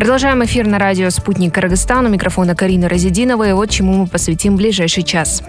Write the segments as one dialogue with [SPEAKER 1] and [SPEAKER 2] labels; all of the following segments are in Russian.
[SPEAKER 1] Продолжаем эфир на радио «Спутник Кыргызстан». У микрофона Карина Разидинова. И вот чему мы посвятим ближайший час.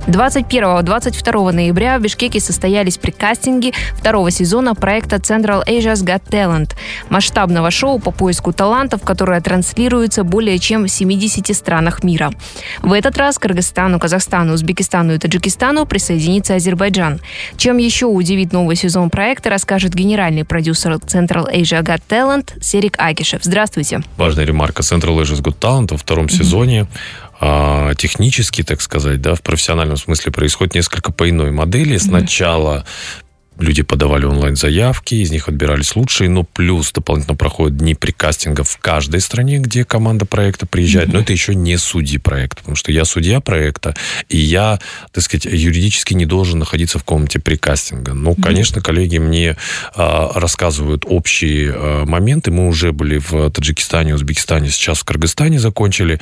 [SPEAKER 1] 21-22 ноября в Бишкеке состоялись прикастинги второго сезона проекта Central Asia's Got Talent, масштабного шоу по поиску талантов, которое транслируется более чем в 70 странах мира. В этот раз к Кыргызстану, Казахстану, Узбекистану и Таджикистану присоединится Азербайджан. Чем еще удивит новый сезон проекта, расскажет генеральный продюсер Central Asia Got Talent Серик Акишев. Здравствуйте.
[SPEAKER 2] Важная ремарка. Central Asia's Got Talent во втором сезоне технически, так сказать, да, в профессиональном смысле происходит несколько по иной модели. Сначала люди подавали онлайн-заявки, из них отбирались лучшие, но плюс дополнительно проходят дни прикастинга в каждой стране, где команда проекта приезжает. Но это еще не судьи проекта, потому что я судья проекта, и я, так сказать, юридически не должен находиться в комнате прикастинга. Ну, конечно, коллеги мне рассказывают общие моменты. Мы уже были в Таджикистане, Узбекистане, сейчас в Кыргызстане закончили.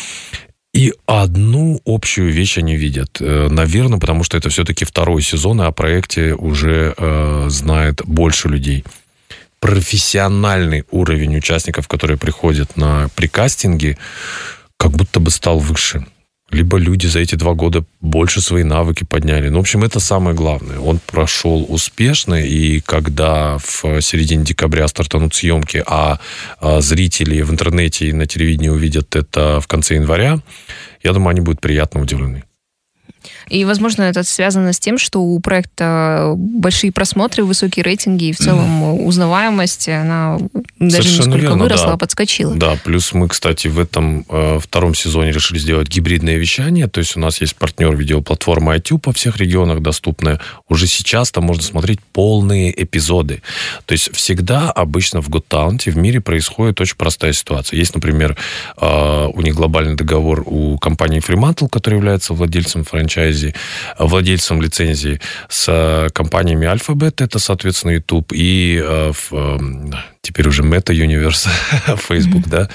[SPEAKER 2] И одну общую вещь они видят. Наверное, потому что это все-таки второй сезон, и о проекте уже знает больше людей. Профессиональный уровень участников, которые приходят на прикастинги, как будто бы стал выше. Либо люди за эти 2 года больше свои навыки подняли. Ну, в общем, это самое главное. Он прошел успешно, и когда в середине декабря стартанут съемки, а зрители в интернете и на телевидении увидят это в конце января, я думаю, они будут приятно удивлены.
[SPEAKER 1] И, возможно, это связано с тем, что у проекта большие просмотры, высокие рейтинги, и в целом узнаваемость, она даже
[SPEAKER 2] совершенно
[SPEAKER 1] не сколько
[SPEAKER 2] верно,
[SPEAKER 1] выросла,
[SPEAKER 2] да.
[SPEAKER 1] а подскочила.
[SPEAKER 2] Да, плюс мы, кстати, в этом втором сезоне решили сделать гибридное вещание, то есть у нас есть партнер видеоплатформа iTube во всех регионах доступная. Уже сейчас там можно смотреть полные эпизоды. То есть всегда обычно в Got Talent в мире происходит очень простая ситуация. Есть, например, у них глобальный договор у компании Fremantle, которая является владельцем франчайзи, владельцем лицензии, с компаниями Alphabet, это, соответственно, YouTube, и теперь уже Meta Universe, Facebook, да.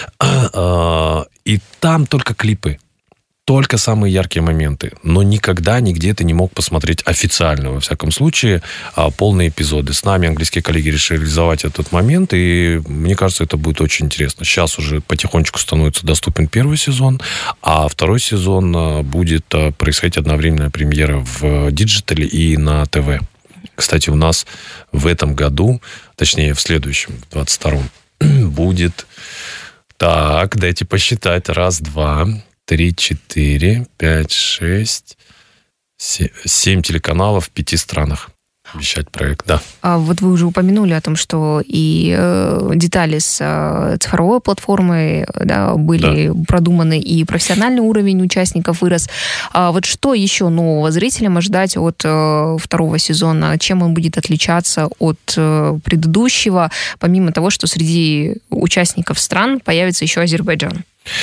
[SPEAKER 2] И там только клипы, только самые яркие моменты. Но никогда, нигде ты не мог посмотреть официально, во всяком случае, полные эпизоды. С нами английские коллеги решили реализовать этот момент, и мне кажется, это будет очень интересно. Сейчас уже потихонечку становится доступен первый сезон, а второй сезон будет происходить одновременная премьера в диджитале и на ТВ. Кстати, у нас в этом году, точнее, в следующем, в 22-м, будет... Так, дайте посчитать. 1, 2, 3, 4, 5, 6, 7 телеканалов в 5 странах вещать проект, да.
[SPEAKER 1] А вот вы уже упомянули о том, что и детали с цифровой платформой, да, были продуманы, и профессиональный уровень участников вырос. А вот что еще нового зрителям ожидать от второго сезона? Чем он будет отличаться от предыдущего, помимо того, что среди участников стран появится еще Азербайджан?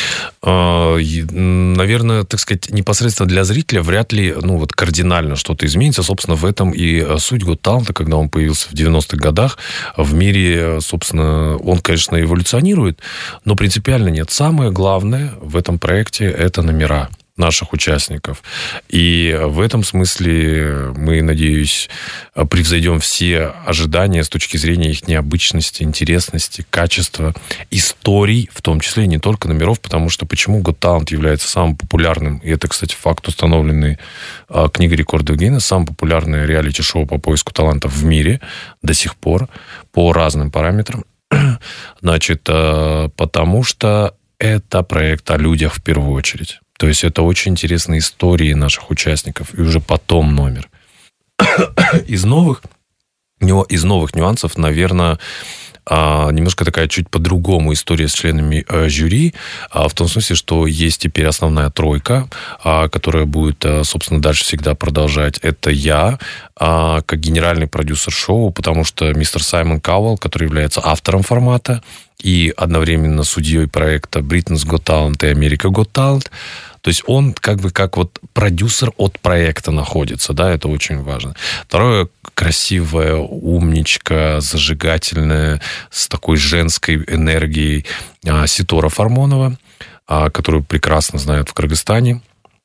[SPEAKER 2] Наверное, так сказать, непосредственно для зрителя вряд ли, кардинально что-то изменится. Собственно, в этом и суть Got Talent, когда он появился в 90-х годах. В мире, собственно, он, конечно, эволюционирует, но принципиально нет. Самое главное в этом проекте – это номера наших участников. И в этом смысле мы, надеюсь, превзойдем все ожидания с точки зрения их необычности, интересности, качества, историй, в том числе и не только номеров, потому что почему Got Talent является самым популярным, и это, кстати, факт, установленный книгой рекордов Гиннесса, самое популярное реалити-шоу по поиску талантов в мире до сих пор по разным параметрам. Значит, потому что это проект о людях в первую очередь. То есть это очень интересные истории наших участников, и уже потом номер. Из новых нюансов, наверное, немножко такая чуть по-другому история с членами жюри, в том смысле, что есть теперь основная тройка, которая будет, собственно, дальше всегда продолжать. Это я, как генеральный продюсер шоу, потому что мистер Саймон Кауэлл, который является автором формата и одновременно судьей проекта Britain's Got Talent и America Got Talent, то есть он как вот продюсер от проекта находится, да, это очень важно. Второе, красивая, умничка, зажигательная, с такой женской энергией Ситора Фармонова, которую прекрасно знают в Кыргызстане.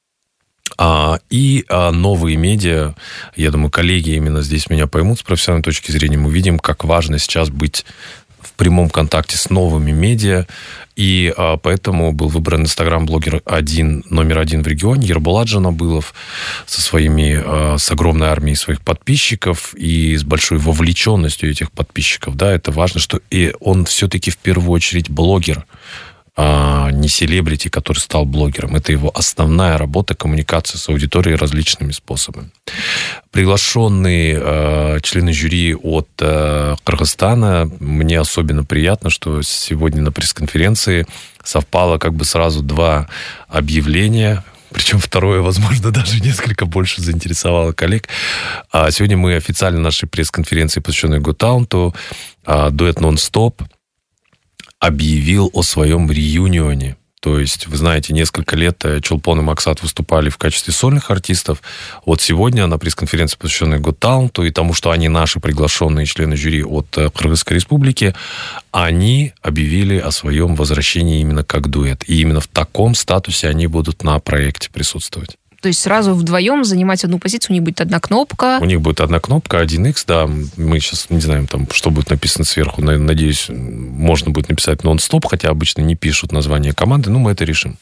[SPEAKER 2] И новые медиа, я думаю, коллеги именно здесь меня поймут с профессиональной точки зрения, мы видим, как важно сейчас быть в прямом контакте с новыми медиа, и поэтому был выбран инстаграм-блогер номер один в регионе Ербулат Жанабылов с огромной армией своих подписчиков и с большой вовлеченностью этих подписчиков. Да, это важно, что и он все-таки в первую очередь блогер, не селебрити, который стал блогером. Это его основная работа, коммуникация с аудиторией различными способами. Приглашенные члены жюри от Кыргызстана. Мне особенно приятно, что сегодня на пресс-конференции совпало сразу два объявления. Причем второе, возможно, даже несколько больше заинтересовало коллег. Сегодня мы официально на нашей пресс-конференции, посвященной Готаленту, дуэт «Нон-стоп» объявил о своем реюнионе. То есть, вы знаете, несколько лет Чулпон и Максат выступали в качестве сольных артистов. Вот сегодня на пресс-конференции, посвященной Готаленту, и тому, что они наши приглашенные члены жюри от Кыргызской республики, они объявили о своем возвращении именно как дуэт. И именно в таком статусе они будут на проекте присутствовать.
[SPEAKER 1] То есть сразу вдвоем занимать одну позицию, у них будет одна кнопка.
[SPEAKER 2] У них будет одна кнопка, 1X, да. Мы сейчас не знаем, что будет написано сверху. Надеюсь, можно будет написать «Нон-стоп», хотя обычно не пишут название команды, но мы это решим.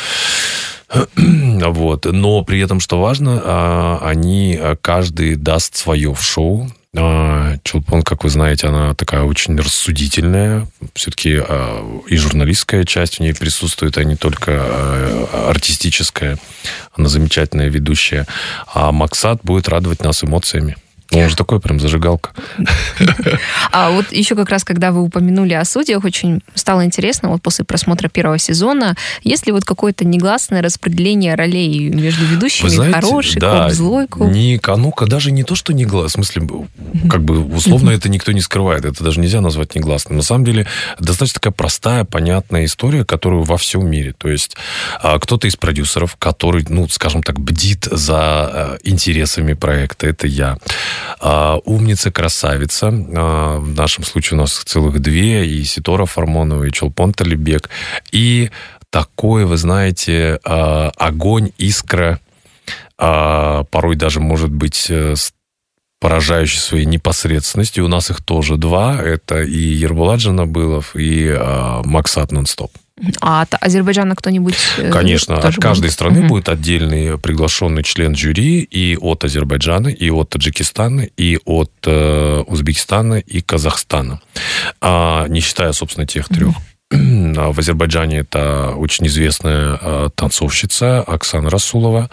[SPEAKER 2] Вот. Но при этом, что важно, они каждый даст свое в шоу. Чулпон, как вы знаете, она такая очень рассудительная. Все-таки и журналистская часть в ней присутствует, а не только артистическая. Она замечательная ведущая. А Максат будет радовать нас эмоциями. Он же такой прям зажигалка.
[SPEAKER 1] А вот еще как раз, когда вы упомянули о судьях, очень стало интересно, вот после просмотра первого сезона, есть ли вот какое-то негласное распределение ролей между ведущими? Вы знаете, хороший коп, злой коп?
[SPEAKER 2] Даже не то, что негласно. В смысле, условно это никто не скрывает. Это даже нельзя назвать негласным. На самом деле, достаточно такая простая, понятная история, которую во всем мире. То есть, кто-то из продюсеров, который, скажем так, бдит за интересами проекта, это я. Умница, красавица. В нашем случае у нас целых две. И Ситора Фармонова, и Чулпон Талибек. И такой, вы знаете, огонь, искра, порой даже, может быть, поражающий своей непосредственностью. У нас их тоже два. Это и Ербулат Жанабылов, и Максат «Нон-стоп».
[SPEAKER 1] А от Азербайджана кто-нибудь?
[SPEAKER 2] Конечно, от каждой страны будет отдельный приглашенный член жюри, и от Азербайджана, и от Таджикистана, и от Узбекистана, и Казахстана. Не считая, собственно, тех трех. В Азербайджане это очень известная танцовщица Оксана Расулова.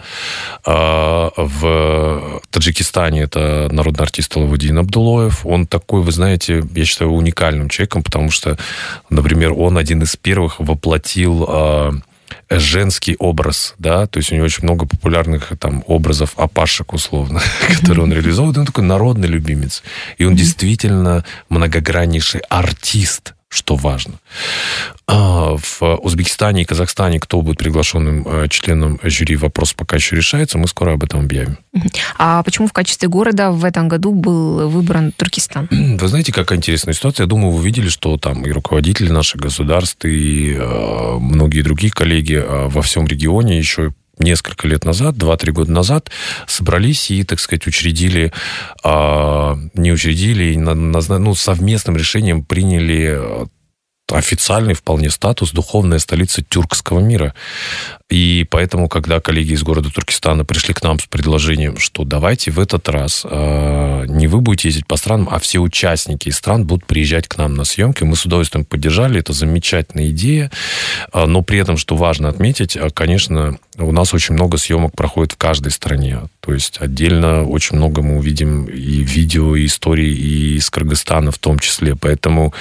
[SPEAKER 2] В Таджикистане это народный артист Алавудин Абдулоев. Он такой, вы знаете, я считаю, уникальным человеком, потому что, например, он один из первых воплотил женский образ, да, то есть у него очень много популярных образов опашек, условно, которые он реализовывает. Он такой народный любимец. И он действительно многограннейший артист, что важно. В Узбекистане и Казахстане кто будет приглашенным членом жюри, вопрос пока еще решается, мы скоро об этом объявим.
[SPEAKER 1] А почему в качестве города в этом году был выбран Туркестан?
[SPEAKER 2] Вы знаете, какая интересная ситуация. Я думаю, вы видели, что там и руководители наших государств, и многие другие коллеги во всем регионе еще несколько лет назад, 2-3 года назад, собрались и, так сказать, совместным решением приняли официальный вполне статус духовная столица тюркского мира. И поэтому, когда коллеги из города Туркестана пришли к нам с предложением, что давайте в этот раз не вы будете ездить по странам, а все участники из стран будут приезжать к нам на съемки, мы с удовольствием поддержали. Это замечательная идея. Но при этом, что важно отметить, конечно, у нас очень много съемок проходит в каждой стране. То есть отдельно очень много мы увидим и видео, и истории, и из Кыргызстана в том числе. Поэтому,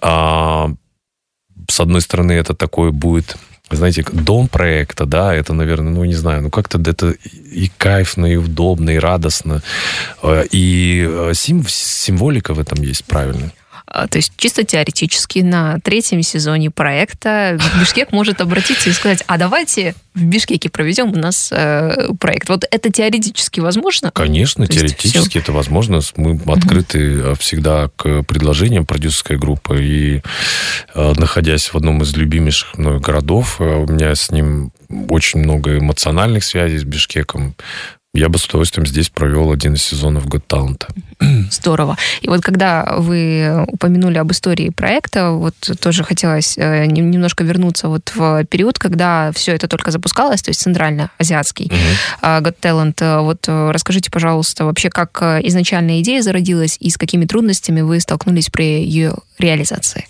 [SPEAKER 2] с одной стороны, это такой будет, знаете, дом проекта, да, это, наверное, как-то это и кайфно, и удобно, и радостно, и символика в этом есть, правильно.
[SPEAKER 1] То есть чисто теоретически на 3-м сезоне проекта Бишкек может обратиться и сказать, а давайте в Бишкеке проведем у нас проект. Вот это теоретически возможно?
[SPEAKER 2] Конечно, теоретически это возможно. Мы открыты всегда к предложениям продюсерской группы. И находясь в одном из любимейших мной городов, у меня с ним очень много эмоциональных связей с Бишкеком. Я бы с удовольствием здесь провел один из сезонов Got Talent.
[SPEAKER 1] Здорово. И вот когда вы упомянули об истории проекта, вот тоже хотелось немножко вернуться вот в период, когда все это только запускалось, то есть центрально-азиатский Got Talent. Вот расскажите, пожалуйста, вообще, как изначально идея зародилась и с какими трудностями вы столкнулись при ее реализации?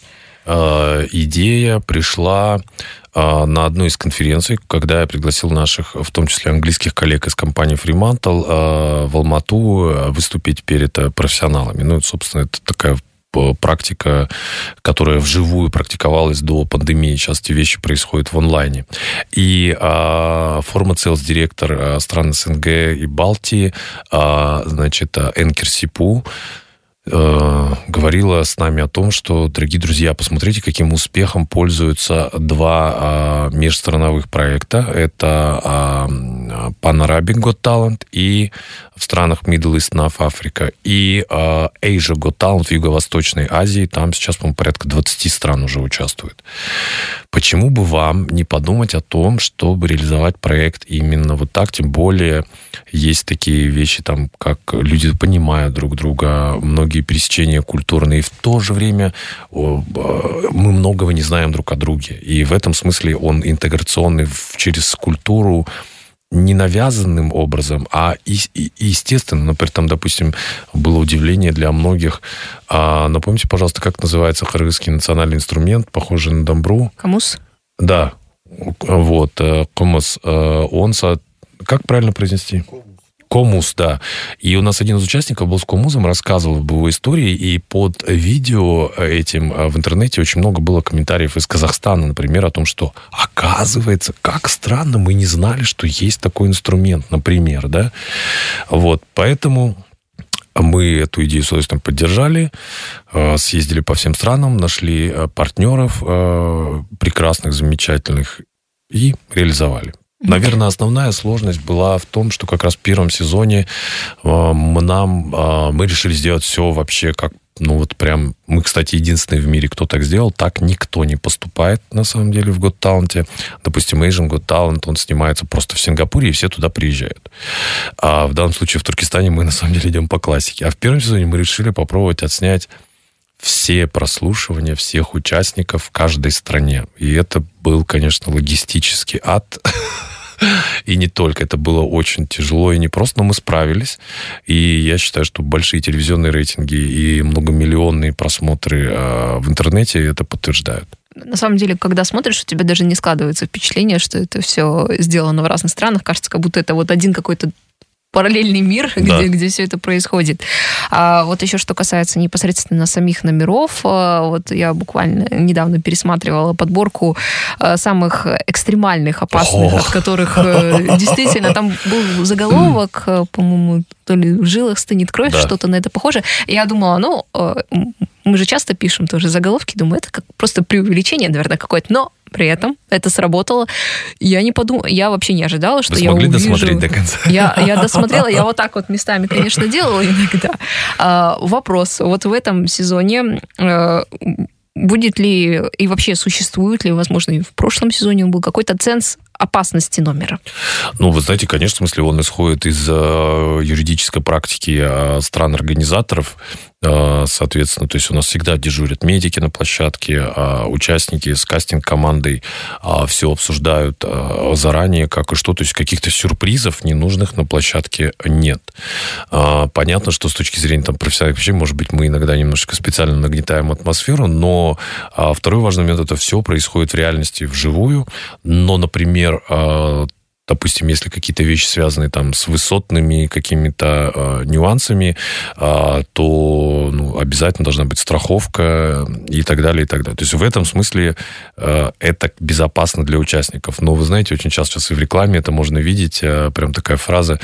[SPEAKER 2] Идея пришла на одной из конференций, когда я пригласил наших, в том числе английских коллег из компании Fremantle, в Алмату выступить перед профессионалами. Ну, собственно, это такая практика, которая вживую практиковалась до пандемии. Сейчас эти вещи происходят в онлайне. И форма сейлс-директор стран СНГ и Балтии, значит, Энкер Сипу, говорила с нами о том, что, дорогие друзья, посмотрите, каким успехом пользуются два межстрановых проекта. Это Pan Arabic Got Talent и в странах Middle East, North Africa, и Asia Got Talent в Юго-Восточной Азии. Там сейчас, по-моему, порядка 20 стран уже участвуют. Почему бы вам не подумать о том, чтобы реализовать проект именно вот так? Тем более есть такие вещи, там, как люди понимают друг друга, многие пересечения культурные, и в то же время мы многого не знаем друг о друге. И в этом смысле он интеграционный через культуру, не навязанным образом, а естественно. Например, там, допустим, было удивление для многих. Напомните, пожалуйста, как называется кыргызский национальный инструмент, похожий на домбру?
[SPEAKER 1] Комус?
[SPEAKER 2] Да. Вот. Комус. Он... Как правильно произнести? Комус, да. И у нас один из участников был с комузом, рассказывал об его истории, и под видео этим в интернете очень много было комментариев из Казахстана, например, о том, что, оказывается, как странно, мы не знали, что есть такой инструмент, например, да. Вот, поэтому мы эту идею с удовольствием поддержали, съездили по всем странам, нашли партнеров прекрасных, замечательных и реализовали. Наверное, основная сложность была в том, что как раз в первом сезоне мы решили сделать все вообще как, ну вот прям, мы, кстати, единственные в мире, кто так сделал, так никто не поступает, на самом деле, в Got Talent. Допустим, Asian Got Talent, он снимается просто в Сингапуре, и все туда приезжают. А в данном случае в Туркестане мы, на самом деле, идем по классике. А в первом сезоне мы решили попробовать отснять все прослушивания всех участников в каждой стране. И это был, конечно, логистический ад. И не только. Это было очень тяжело и непросто, но мы справились. И я считаю, что большие телевизионные рейтинги и многомиллионные просмотры в интернете это подтверждают.
[SPEAKER 1] На самом деле, когда смотришь, у тебя даже не складывается впечатление, что это все сделано в разных странах. Кажется, как будто это вот один какой-то параллельный мир,
[SPEAKER 2] да,
[SPEAKER 1] где все это происходит. А вот еще что касается непосредственно самих номеров, вот я буквально недавно пересматривала подборку самых экстремальных, опасных, от которых действительно там был заголовок, по-моему, то ли в жилах стынет кровь, да, что-то на это похоже. Я думала, мы же часто пишем тоже заголовки, думаю, это как просто преувеличение, наверное, какое-то, но при этом это сработало. Я не подумала, я вообще не ожидала, что я увижу...
[SPEAKER 2] Вы смогли досмотреть до конца?
[SPEAKER 1] Я досмотрела, я вот так вот местами, конечно, делала иногда. Вопрос. Вот в этом сезоне будет ли и вообще существует ли, возможно, и в прошлом сезоне был какой-то ценз опасности номера?
[SPEAKER 2] Ну, вы знаете, конечно, в смысле, он исходит из юридической практики стран-организаторов, соответственно, то есть у нас всегда дежурят медики на площадке, участники с кастинг-командой все обсуждают заранее, как и что, то есть каких-то сюрпризов ненужных на площадке нет. Понятно, что с точки зрения там профессиональных вещей, может быть, мы иногда немножечко специально нагнетаем атмосферу, но второй важный момент, это все происходит в реальности вживую, но, например, допустим, если какие-то вещи связаны там с высотными какими-то нюансами, то обязательно должна быть страховка и так далее, и так далее. То есть в этом смысле это безопасно для участников. Но вы знаете, очень часто сейчас и в рекламе это можно видеть, прям такая фраза: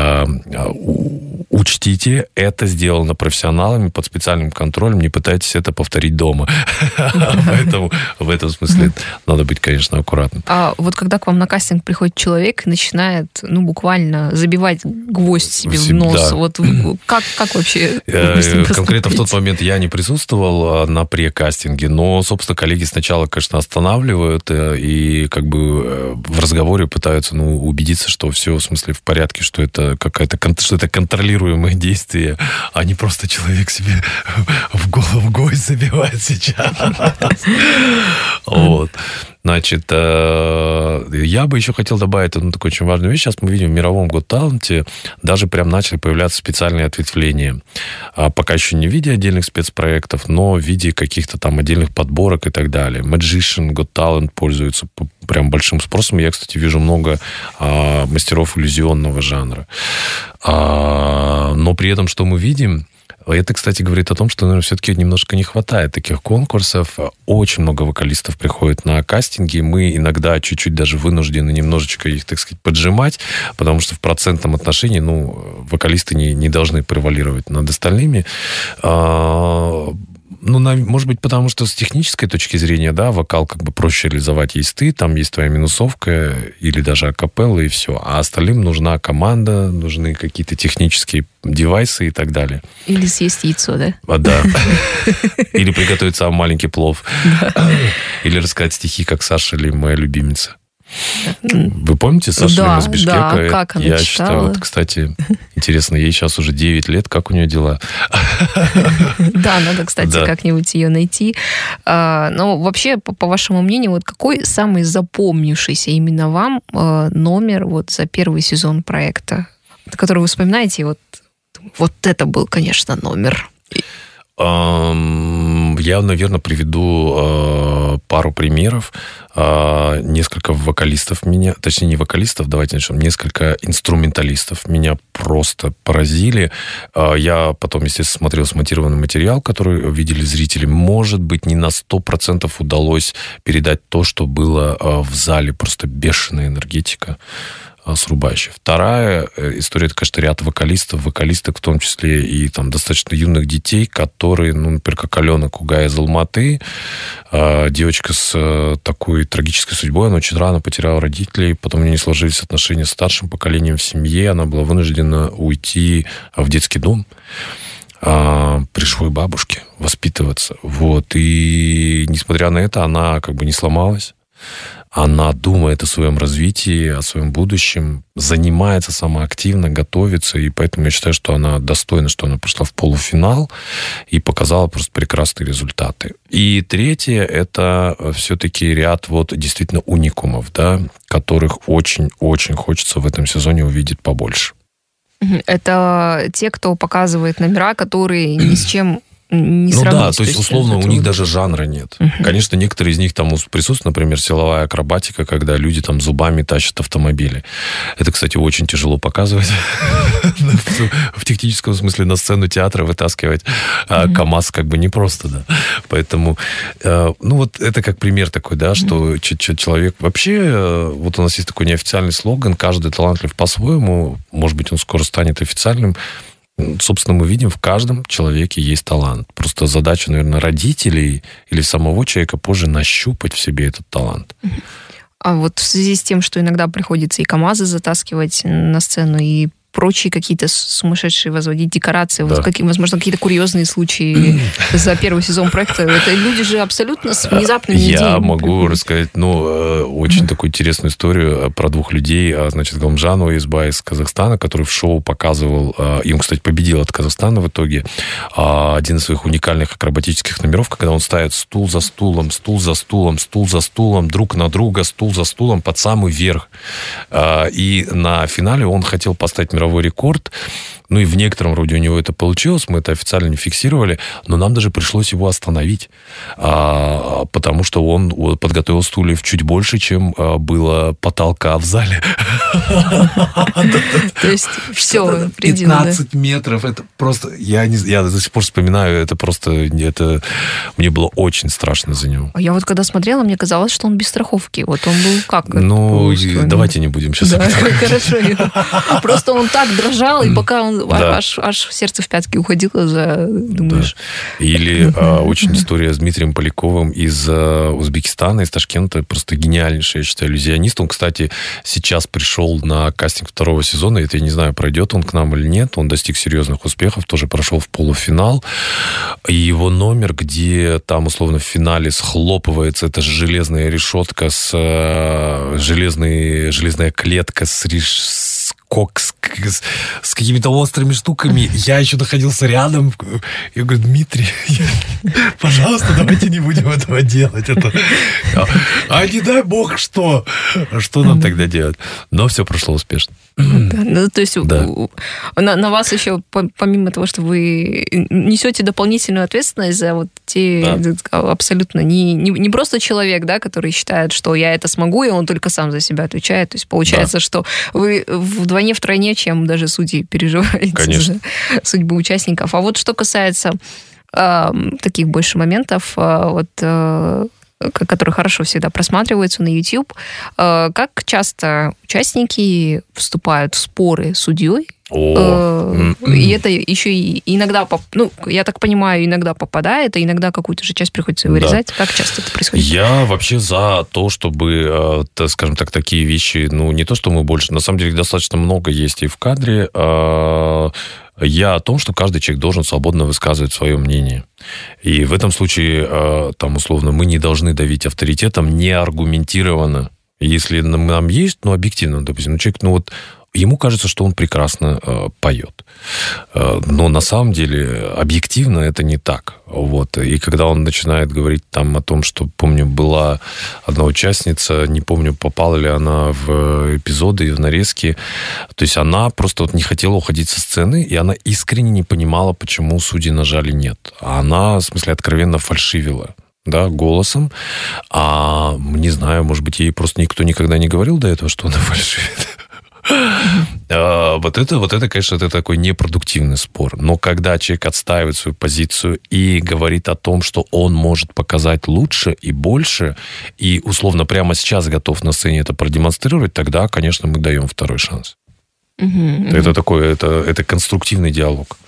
[SPEAKER 2] учтите, это сделано профессионалами под специальным контролем, не пытайтесь это повторить дома. Поэтому в этом смысле надо быть, конечно, аккуратным.
[SPEAKER 1] А вот когда к вам на кастинг приходит человек, человек начинает, буквально забивать гвоздь себе в нос. Да. Вот как вообще?
[SPEAKER 2] Конкретно в тот момент я не присутствовал на прекастинге, но, собственно, коллеги сначала, конечно, останавливают и как бы в разговоре пытаются, убедиться, что все, в смысле, в порядке, что это что это контролируемое действие, а не просто человек себе в голову гвоздь забивает сейчас. Вот. Значит, я бы еще хотел добавить одну такую очень важную вещь. Сейчас мы видим в мировом Got Talent даже прям начали появляться специальные ответвления. Пока еще не в виде отдельных спецпроектов, но в виде каких-то там отдельных подборок и так далее. Magician, Got Talent пользуются прям большим спросом. Я, кстати, вижу много мастеров иллюзионного жанра. Но при этом, что мы видим... Это, кстати, говорит о том, что, наверное, все-таки немножко не хватает таких конкурсов. Очень много вокалистов приходит на кастинги. Мы иногда чуть-чуть даже вынуждены немножечко их, так сказать, поджимать, потому что в процентном отношении, вокалисты не должны превалировать над остальными. Может быть, потому что с технической точки зрения, да, вокал как бы проще реализовать. Есть ты, там есть твоя минусовка или даже акапелла, и все. А остальным нужна команда, нужны какие-то технические девайсы и так далее.
[SPEAKER 1] Или съесть яйцо, да?
[SPEAKER 2] Да. Или приготовить сам маленький плов. Или рассказать стихи, как Саша или моя любимица. Вы помните Сашу Лим из Бишкека?
[SPEAKER 1] Да, как она
[SPEAKER 2] Я
[SPEAKER 1] читала.
[SPEAKER 2] считаю, кстати, интересно, ей сейчас уже 9 лет, как у нее дела?
[SPEAKER 1] Да, надо, кстати, как-нибудь ее найти. Но вообще, по вашему мнению, вот какой самый запомнившийся именно вам номер вот за первый сезон проекта, который вы вспоминаете, вот это был, конечно, номер?
[SPEAKER 2] Я, наверное, приведу пару примеров. Несколько вокалистов точнее, не вокалистов, давайте начнем, несколько инструменталистов меня просто поразили. Я потом, естественно, смотрел смонтированный материал, который видели зрители. Может быть, не на 100% удалось передать то, что было в зале. Просто бешеная энергетика. Срубающая. Вторая история, это, конечно, ряд вокалистов, в том числе и там достаточно юных детей, которые, например, как Алена Кугай из Алматы, девочка с такой трагической судьбой, она очень рано потеряла родителей, потом у нее не сложились отношения с старшим поколением в семье, она была вынуждена уйти в детский дом при своей бабушке, воспитываться. И несмотря на это, она как бы не сломалась. Она думает о своем развитии, о своем будущем, занимается самоактивно, готовится, и поэтому я считаю, что она достойна, что она пошла в полуфинал и показала просто прекрасные результаты. И третье, это все-таки ряд действительно уникумов, да, которых очень-очень хочется в этом сезоне увидеть побольше.
[SPEAKER 1] Это те, кто показывает номера, которые ни с чем не сравнить.
[SPEAKER 2] То есть, условно, у них даже жанра нет. Конечно, некоторые из них там присутствуют, например, силовая акробатика, когда люди там зубами тащат автомобили. Это, кстати, очень тяжело показывать. В техническом смысле на сцену театра вытаскивать КамАЗ как бы непросто, да. Поэтому, это как пример такой, да, что человек... Вообще, у нас есть такой неофициальный слоган «Каждый талантлив по-своему». Может быть, он скоро станет официальным. Собственно, мы видим, в каждом человеке есть талант. Просто задача, наверное, родителей или самого человека позже нащупать в себе этот талант.
[SPEAKER 1] А в связи с тем, что иногда приходится и КамАЗы затаскивать на сцену, и прочие какие-то сумасшедшие возводить декорации, да. Возможно, какие-то курьезные случаи за первый сезон проекта. Это люди же абсолютно с внезапными идеями.
[SPEAKER 2] Я могу рассказать, очень такую интересную историю про двух людей. Значит, Галмжанова изба из Казахстана, который в шоу показывал, и он, кстати, победил от Казахстана в итоге, один из своих уникальных акробатических номеров, когда он ставит стул за стулом, стул за стулом, стул за стулом, друг на друга, стул за стулом под самый верх. И на финале он хотел поставить мировой рекорд. И в некотором роде у него это получилось, мы это официально не фиксировали, но нам даже пришлось его остановить, потому что он подготовил стульев чуть больше, чем было потолка в зале.
[SPEAKER 1] То есть все,
[SPEAKER 2] 15 метров, это просто, я до сих пор вспоминаю, мне было очень страшно за него.
[SPEAKER 1] Я когда смотрела, мне казалось, что он без страховки. Он был как?
[SPEAKER 2] Давайте не будем сейчас.
[SPEAKER 1] Да, хорошо. Просто он так дрожал, и пока он аж сердце в пятки уходило, думаешь...
[SPEAKER 2] Или очень история с Дмитрием Поляковым из Узбекистана, из Ташкента, просто гениальнейший, я считаю, иллюзионист. Он, кстати, сейчас пришел на кастинг 2-го сезона, это я не знаю, пройдет он к нам или нет, он достиг серьезных успехов, тоже прошел в полуфинал, и его номер, где там, условно, в финале схлопывается эта железная решетка железная клетка с какими-то острыми штуками. Я еще находился рядом. Я говорю: Дмитрий, пожалуйста, давайте не будем этого делать. А не дай бог что. Что нам тогда делать? Но все прошло успешно.
[SPEAKER 1] То есть на вас еще, помимо того, что вы несете дополнительную ответственность за вот те абсолютно не просто человек, да, который считает, что я это смогу, и он только сам за себя отвечает. То есть получается, что вы вдвойне, чем даже судьи переживаете за судьбу участников. А вот что касается таких больше моментов, которые хорошо всегда просматриваются на YouTube, как часто участники вступают в споры с судьей? И это еще и иногда, я так понимаю, иногда попадает, а иногда какую-то же часть приходится вырезать. Как часто это происходит?
[SPEAKER 2] Я вообще за то, чтобы, скажем так, такие вещи, не то, что мы больше, на самом деле достаточно много есть и в кадре. Я о том, что каждый человек должен свободно высказывать свое мнение. И в этом случае, там, условно, мы не должны давить авторитетом неаргументированно. Если нам есть, объективно, допустим, человек, ему кажется, что он прекрасно поет. Но на самом деле объективно это не так. И когда он начинает говорить там о том, что, помню, была одна участница, не помню, попала ли она в эпизоды и в нарезки, то есть она просто не хотела уходить со сцены, и она искренне не понимала, почему судьи нажали «нет». А она, в смысле, откровенно фальшивила. Голосом. Не знаю, может быть, ей просто никто никогда не говорил до этого, что она фальшивит. Вот это, конечно, это такой непродуктивный спор. Но когда человек отстаивает свою позицию и говорит о том, что он может показать лучше и больше, и, условно, прямо сейчас готов на сцене это продемонстрировать, тогда, конечно, мы даем второй шанс. Это такой, это конструктивный диалог.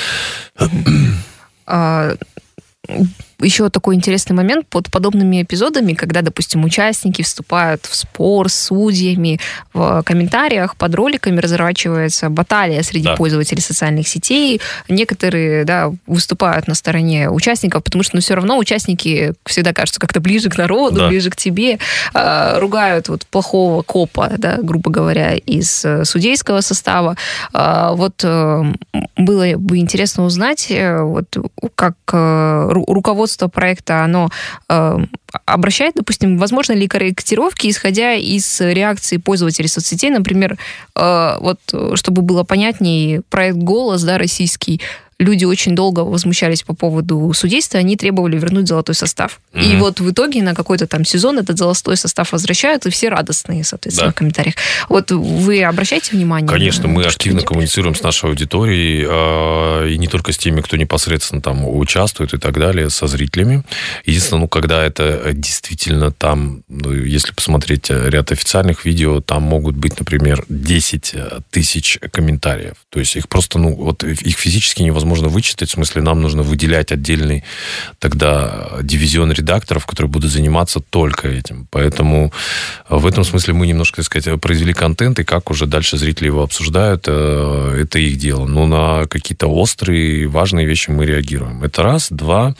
[SPEAKER 1] Еще такой интересный момент под подобными эпизодами, когда, допустим, участники вступают в спор с судьями, в комментариях под роликами разворачивается баталия среди пользователей социальных сетей. Некоторые, выступают на стороне участников, потому что, все равно участники всегда кажутся как-то ближе к народу, ближе к тебе, ругают плохого копа, грубо говоря, из судейского состава. Было бы интересно узнать, как руководство проекта, оно обращает, допустим, возможно ли корректировки, исходя из реакции пользователей соцсетей, например, чтобы было понятнее, проект «Голос», российский, люди очень долго возмущались по поводу судейства, они требовали вернуть золотой состав. И в итоге на какой-то там сезон этот золотой состав возвращают, и все радостные, соответственно, в комментариях. Вы обращаете внимание?
[SPEAKER 2] Конечно, мы активно коммуницируем с нашей аудиторией, и не только с теми, кто непосредственно там участвует и так далее, со зрителями. Единственное, когда это действительно там, если посмотреть ряд официальных видео, там могут быть, например, 10 тысяч комментариев. То есть их просто, их физически невозможно вычитать, в смысле, нам нужно выделять отдельный тогда дивизион редакторов, которые будут заниматься только этим. Поэтому в этом смысле мы немножко, так сказать, произвели контент, и как уже дальше зрители его обсуждают, это их дело. Но на какие-то острые, важные вещи мы реагируем. Это раз. Два.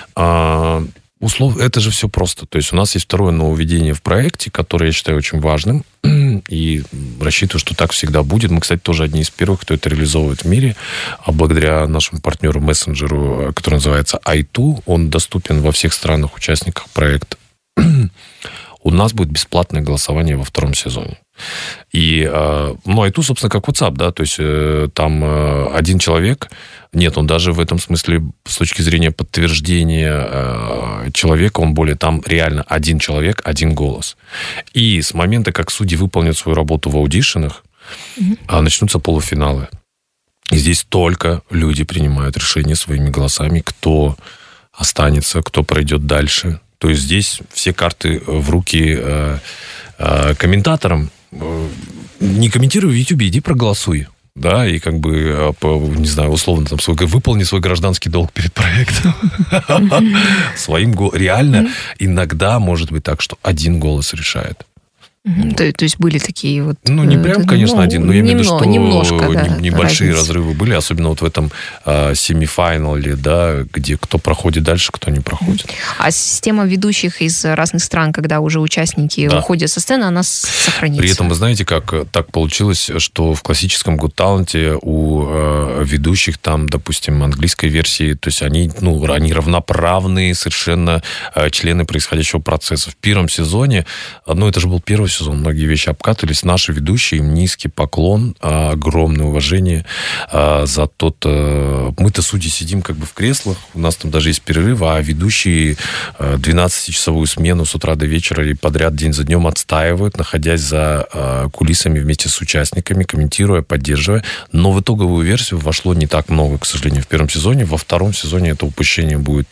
[SPEAKER 2] Это же все просто. То есть у нас есть второе нововведение в проекте, которое я считаю очень важным, и рассчитываю, что так всегда будет. Мы, кстати, тоже одни из первых, кто это реализовывает в мире, а благодаря нашему партнеру-мессенджеру, который называется i2, он доступен во всех странах-участниках проекта. У нас будет бесплатное голосование во втором сезоне. И, i2, собственно, как WhatsApp, то есть там один человек, он даже в этом смысле, с точки зрения подтверждения человека, там реально один человек, один голос. И с момента, как судьи выполнят свою работу в аудишенах, начнутся полуфиналы. И здесь только люди принимают решения своими голосами, кто останется, кто пройдет дальше. То есть здесь все карты в руки комментаторам. Не комментируй в YouTube, иди проголосуй. да, и как бы, не знаю, условно, там, выполни свой гражданский долг перед проектом. Своим голосом. Реально, иногда может быть так, что один голос решает.
[SPEAKER 1] То есть были такие вот...
[SPEAKER 2] Ну, не прям, конечно, один, но я имею в виду, что небольшие
[SPEAKER 1] разница.
[SPEAKER 2] разрывы были, особенно вот в этом семифинале, да, где кто проходит дальше, кто не проходит.
[SPEAKER 1] А система ведущих из разных стран, когда уже участники уходят со сцены, она сохранится?
[SPEAKER 2] При этом, вы знаете, как так получилось, что в классическом Got Talent у ведущих там, допустим, английской версии, то есть они равноправные совершенно члены происходящего процесса. В первом сезоне, это же был первый сезон, многие вещи обкатывались. Наши ведущие, им низкий поклон, огромное уважение за тот... Мы-то, судьи, сидим как бы в креслах, у нас там даже есть перерыв, а ведущие 12-часовую смену с утра до вечера и подряд день за днем отстаивают, находясь за кулисами вместе с участниками, комментируя, поддерживая. Но в итоговую версию вошло не так много, к сожалению, в первом сезоне. Во втором сезоне это упущение будет...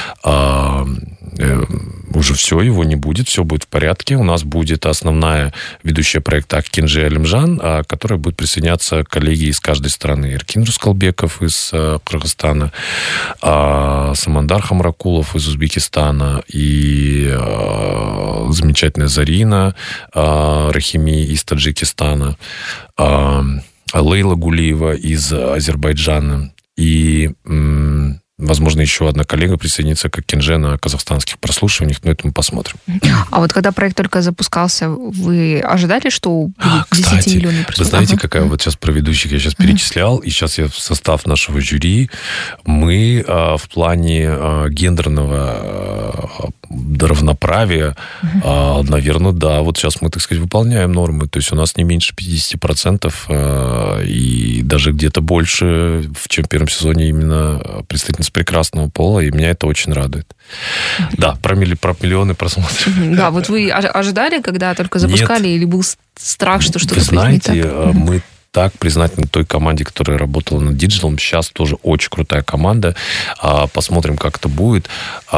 [SPEAKER 2] уже все, его не будет, все будет в порядке. У нас будет основная ведущая проекта Акинжи Алимжан, которая будет присоединяться к коллеги из каждой страны. Эркин Рускалбеков из Кыргызстана, Самандар Хамракулов из Узбекистана и замечательная Зарина Рахими из Таджикистана, Лейла Гулиева из Азербайджана и... Возможно, еще одна коллега присоединится к Акинже на казахстанских прослушиваниях, но это мы посмотрим.
[SPEAKER 1] А вот когда проект только запускался, вы ожидали, что будет 10-миллионный просмотр?
[SPEAKER 2] Вы знаете, какая вот сейчас про ведущих я сейчас перечислял, и сейчас я в состав нашего жюри, мы в плане гендерного равноправия, наверное, да, вот сейчас мы, так сказать, выполняем нормы, то есть у нас не меньше 50% и даже где-то больше, чем в первом сезоне именно представительниц прекрасного пола, и меня это очень радует. Да, про миллионы просмотров.
[SPEAKER 1] Да, вот вы ожидали, когда только запускали, или был страх, что что-то
[SPEAKER 2] будет не так? Вы знаете, мы так признательны той команде, которая работала над диджиталом. Сейчас тоже очень крутая команда. Посмотрим, как это будет.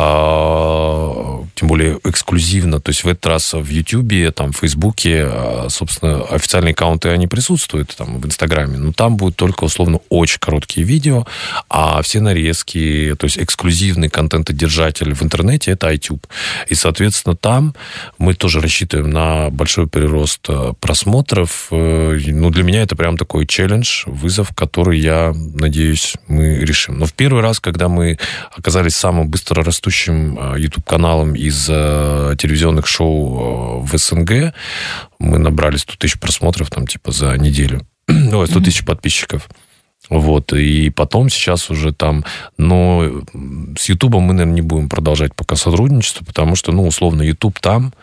[SPEAKER 2] Тем более эксклюзивно. То есть в этот раз в Ютубе, там, в Фейсбуке, собственно, официальные аккаунты, они присутствуют там, в Инстаграме. Но там будут только, условно, очень короткие видео, а все нарезки, то есть эксклюзивный контентодержатель в интернете, это iTube. И, соответственно, там мы тоже рассчитываем на большой прирост просмотров. Для меня это прям такой челлендж, вызов, который, я надеюсь, мы решим. Но в первый раз, когда мы оказались самым быстро растущим YouTube-каналом из телевизионных шоу в СНГ, мы набрали 100 тысяч просмотров там типа за неделю. 100 тысяч подписчиков. Вот, и потом сейчас уже там... Но с Ютубом мы, наверное, не будем продолжать пока сотрудничество, потому что, условно, Ютуб там,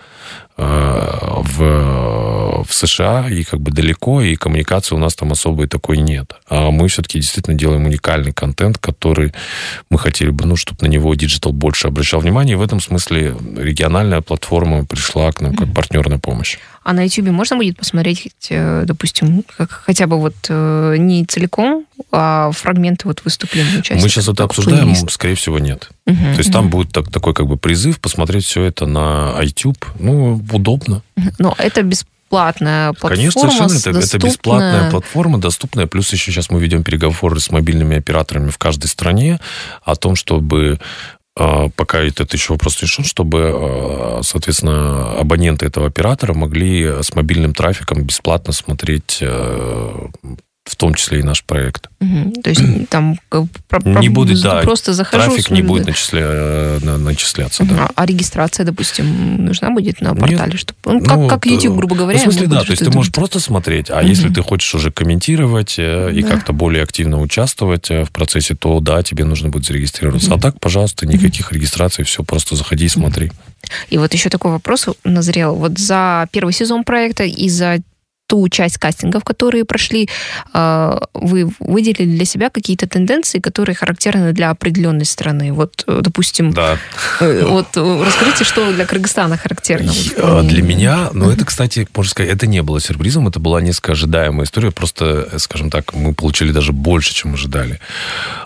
[SPEAKER 2] в США, и как бы далеко, и коммуникации у нас там особой такой нет. А мы все-таки действительно делаем уникальный контент, который мы хотели бы, чтобы на него диджитал больше обращал внимание. И в этом смысле региональная платформа пришла к нам как партнер на помощь.
[SPEAKER 1] А на YouTube можно будет посмотреть, допустим, хотя бы вот не целиком, а фрагменты вот выступления участников?
[SPEAKER 2] Мы сейчас это обсуждаем, скорее всего, нет. То есть там будет такой как бы призыв посмотреть все это на iTube. Удобно.
[SPEAKER 1] Но это бесплатная платформа.
[SPEAKER 2] Конечно, совершенно. Это бесплатная платформа, доступная. Плюс еще сейчас мы ведем переговоры с мобильными операторами в каждой стране о том, чтобы... Пока это еще вопрос решен, чтобы, соответственно, абоненты этого оператора могли с мобильным трафиком бесплатно смотреть, в том числе и наш проект.
[SPEAKER 1] То есть там
[SPEAKER 2] не будет,
[SPEAKER 1] просто захожу...
[SPEAKER 2] Трафик не будет начисляться. Да.
[SPEAKER 1] А регистрация, допустим, нужна будет на портале? Чтобы, как YouTube, грубо говоря?
[SPEAKER 2] В смысле, да. То есть ты можешь просто смотреть, а если ты хочешь уже комментировать и как-то более активно участвовать в процессе, то да, тебе нужно будет зарегистрироваться. А так, пожалуйста, никаких регистраций, все, просто заходи и смотри.
[SPEAKER 1] И вот еще такой вопрос назрел. Вот за первый сезон проекта и за ту часть кастингов, которые прошли, вы выделили для себя какие-то тенденции, которые характерны для определенной страны? Вот, допустим, вот расскажите, что для Кыргызстана характерно?
[SPEAKER 2] Для меня, это, кстати, можно сказать, это не было сюрпризом, это была несколько ожидаемая история, просто, скажем так, мы получили даже больше, чем ожидали.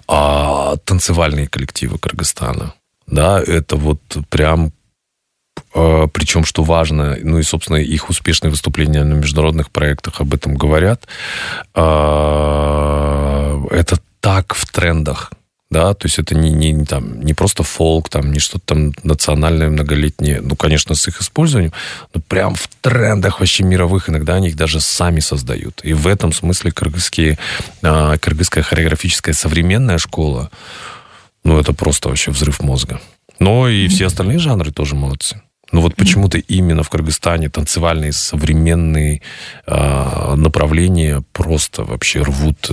[SPEAKER 2] Танцевальные коллективы Кыргызстана, да, это вот прям причем, что важно, ну и, собственно, их успешные выступления на международных проектах об этом говорят, это так в трендах. Да, то есть это не просто фолк, не что-то там национальное, многолетнее, конечно, с их использованием, но прям в трендах вообще мировых, иногда они их даже сами создают. И в этом смысле кыргызская хореографическая современная школа, это просто вообще взрыв мозга. Но и все остальные жанры тоже молодцы. Но вот почему-то именно в Кыргызстане танцевальные современные направления просто вообще рвут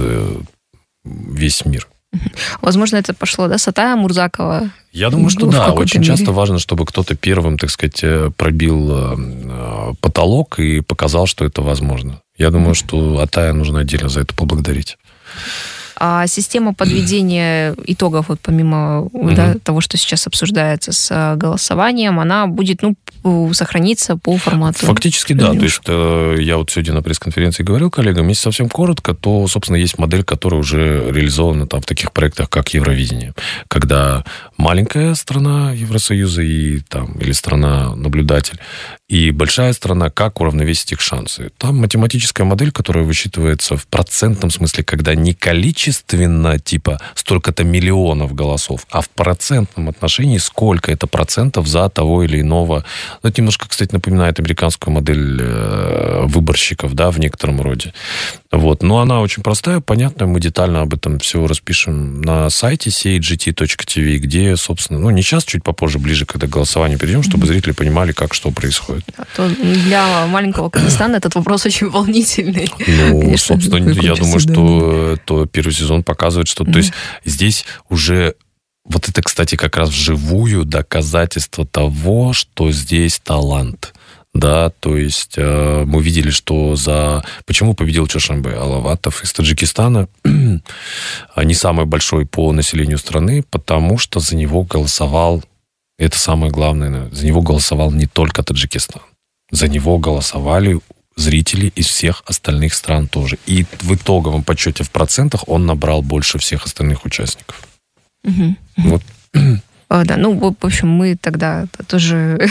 [SPEAKER 2] весь мир.
[SPEAKER 1] Возможно, это пошло, с Атая Мурзакова?
[SPEAKER 2] Я думаю, что да. Очень часто важно, чтобы кто-то первым, так сказать, пробил потолок и показал, что это возможно. Я думаю, что Атая нужно отдельно за это поблагодарить.
[SPEAKER 1] А система подведения итогов, помимо того, что сейчас обсуждается с голосованием, она будет, сохраниться по формату?
[SPEAKER 2] Фактически, да. То есть я вот сегодня на пресс-конференции говорил коллегам, если совсем коротко, то, собственно, есть модель, которая уже реализована в таких проектах, как Евровидение. Когда маленькая страна Евросоюза или страна-наблюдатель, и большая страна, как уравновесить их шансы. Там математическая модель, которая высчитывается в процентном смысле, когда не количественно, столько-то миллионов голосов, а в процентном отношении, сколько это процентов за того или иного. Это немножко, кстати, напоминает американскую модель выборщиков, в некотором роде. Но она очень простая, понятная. Мы детально об этом все распишем на сайте cagt.tv, где, собственно, не сейчас, чуть попозже, ближе, когда к голосованию перейдем, чтобы зрители понимали, как что происходит.
[SPEAKER 1] Для маленького Кыргызстана этот вопрос очень волнительный.
[SPEAKER 2] Конечно, собственно, я думаю, что первый сезон показывает, что... То есть здесь уже... Вот это, кстати, как раз вживую доказательство того, что здесь талант. Да, то есть мы видели, что Почему победил Чоршанбе Алаватов из Таджикистана? Не самый большой по населению страны, потому что за него голосовал... Это самое главное. За него голосовал не только Таджикистан. За него голосовали зрители из всех остальных стран тоже. И в итоговом подсчете в процентах он набрал больше всех остальных участников. Вот.
[SPEAKER 1] Да, в общем, мы тогда тоже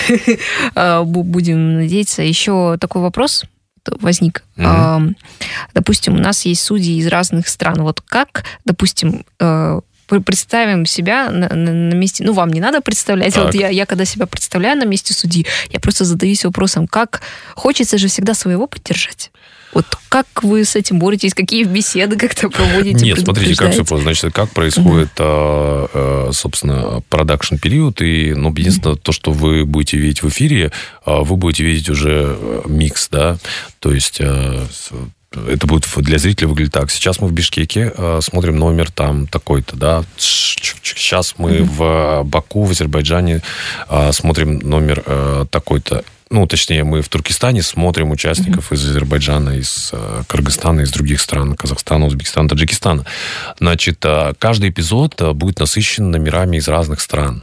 [SPEAKER 1] будем надеяться. Еще такой вопрос возник. Допустим, у нас есть судьи из разных стран. Вот как, допустим, представим себя на месте... вам не надо представлять. Так. Вот я когда себя представляю на месте судьи, я просто задаюсь вопросом, как... Хочется же всегда своего поддержать. Вот как вы с этим боретесь? Какие беседы как-то проводите?
[SPEAKER 2] Нет, смотрите, как все просто. Значит, как происходит, собственно, продакшн-период. И, единственное, то, что вы будете видеть в эфире, вы будете видеть уже микс, да. То есть... Это будет для зрителей выглядеть так. Сейчас мы в Бишкеке смотрим номер там такой-то, да. Сейчас мы в Баку, в Азербайджане смотрим номер такой-то. Точнее, мы в Туркестане смотрим участников из Азербайджана, из Кыргызстана, из других стран, Казахстана, Узбекистана, Таджикистана. Значит, каждый эпизод будет насыщен номерами из разных стран.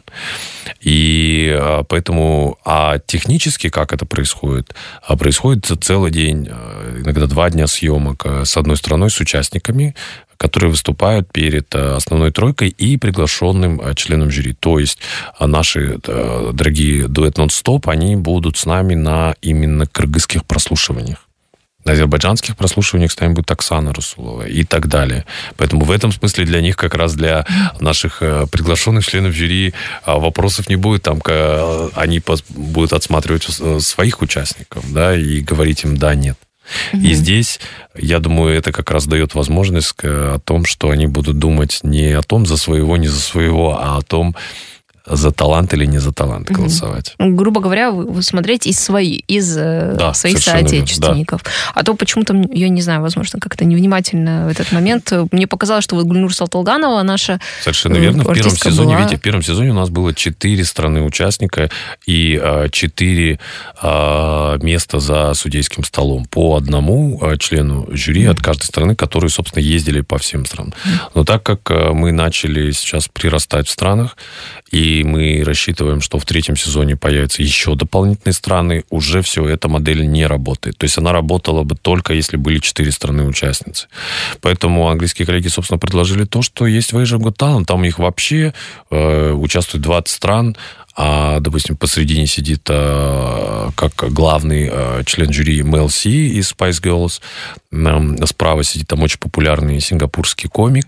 [SPEAKER 2] И поэтому... А технически как это происходит? Происходит целый день, иногда 2 дня съемок с одной стороной, с участниками, которые выступают перед основной тройкой и приглашенным членом жюри. То есть наши дорогие дуэт «Нон-стоп», они будут с нами на именно кыргызских прослушиваниях. На азербайджанских прослушиваниях с нами будет Оксана Расулова и так далее. Поэтому в этом смысле для них, как раз для наших приглашенных членов жюри, вопросов не будет. Там они будут отсматривать своих участников, да, и говорить им «да», «нет». И здесь, я думаю, это как раз дает возможность о том, что они будут думать не о том, за своего, не за своего, а о том, за талант или не за талант голосовать.
[SPEAKER 1] Грубо говоря, вы смотрите из своих соотечественников. Да. А то почему-то, я не знаю, возможно, как-то невнимательно в этот момент. Мне показалось, что вот Гульнур Салтолганова, наша
[SPEAKER 2] совершенно верно. В первом сезоне,
[SPEAKER 1] была...
[SPEAKER 2] видите, в первом сезоне у нас было 4 страны участника и 4 места за судейским столом. По одному члену жюри от каждой страны, которые, собственно, ездили по всем странам. Но так как мы начали сейчас прирастать в странах, и мы рассчитываем, что в 3-м сезоне появятся еще дополнительные страны, уже все, эта модель не работает. То есть она работала бы только, если были 4 страны-участницы. Поэтому английские коллеги, собственно, предложили то, что есть в Asian Got Talent. Там у них вообще участвует 20 стран, а, допустим, посредине сидит как главный член жюри Мел Си из Spice Girls. Справа сидит там очень популярный сингапурский комик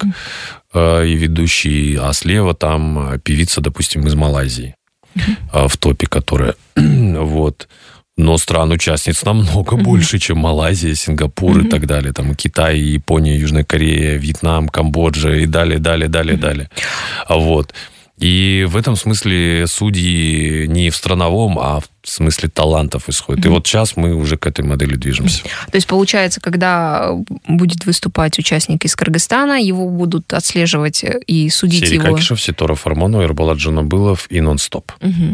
[SPEAKER 2] и ведущий, а слева там певица, допустим, из Малайзии в топе, которая... Вот. Но стран-участниц намного больше, чем Малайзия, Сингапур и так далее. Там и Китай, и Япония, Южная Корея, Вьетнам, Камбоджа и далее. Вот. И в этом смысле судьи не в страновом, а в смысле талантов исходят. И вот сейчас мы уже к этой модели движемся.
[SPEAKER 1] То есть, получается, когда будет выступать участник из Кыргызстана, его будут отслеживать и судить
[SPEAKER 2] Серий
[SPEAKER 1] его...
[SPEAKER 2] Какишев, Ситора Фармонова, Эрболат Джанабылов и «Нон-стоп».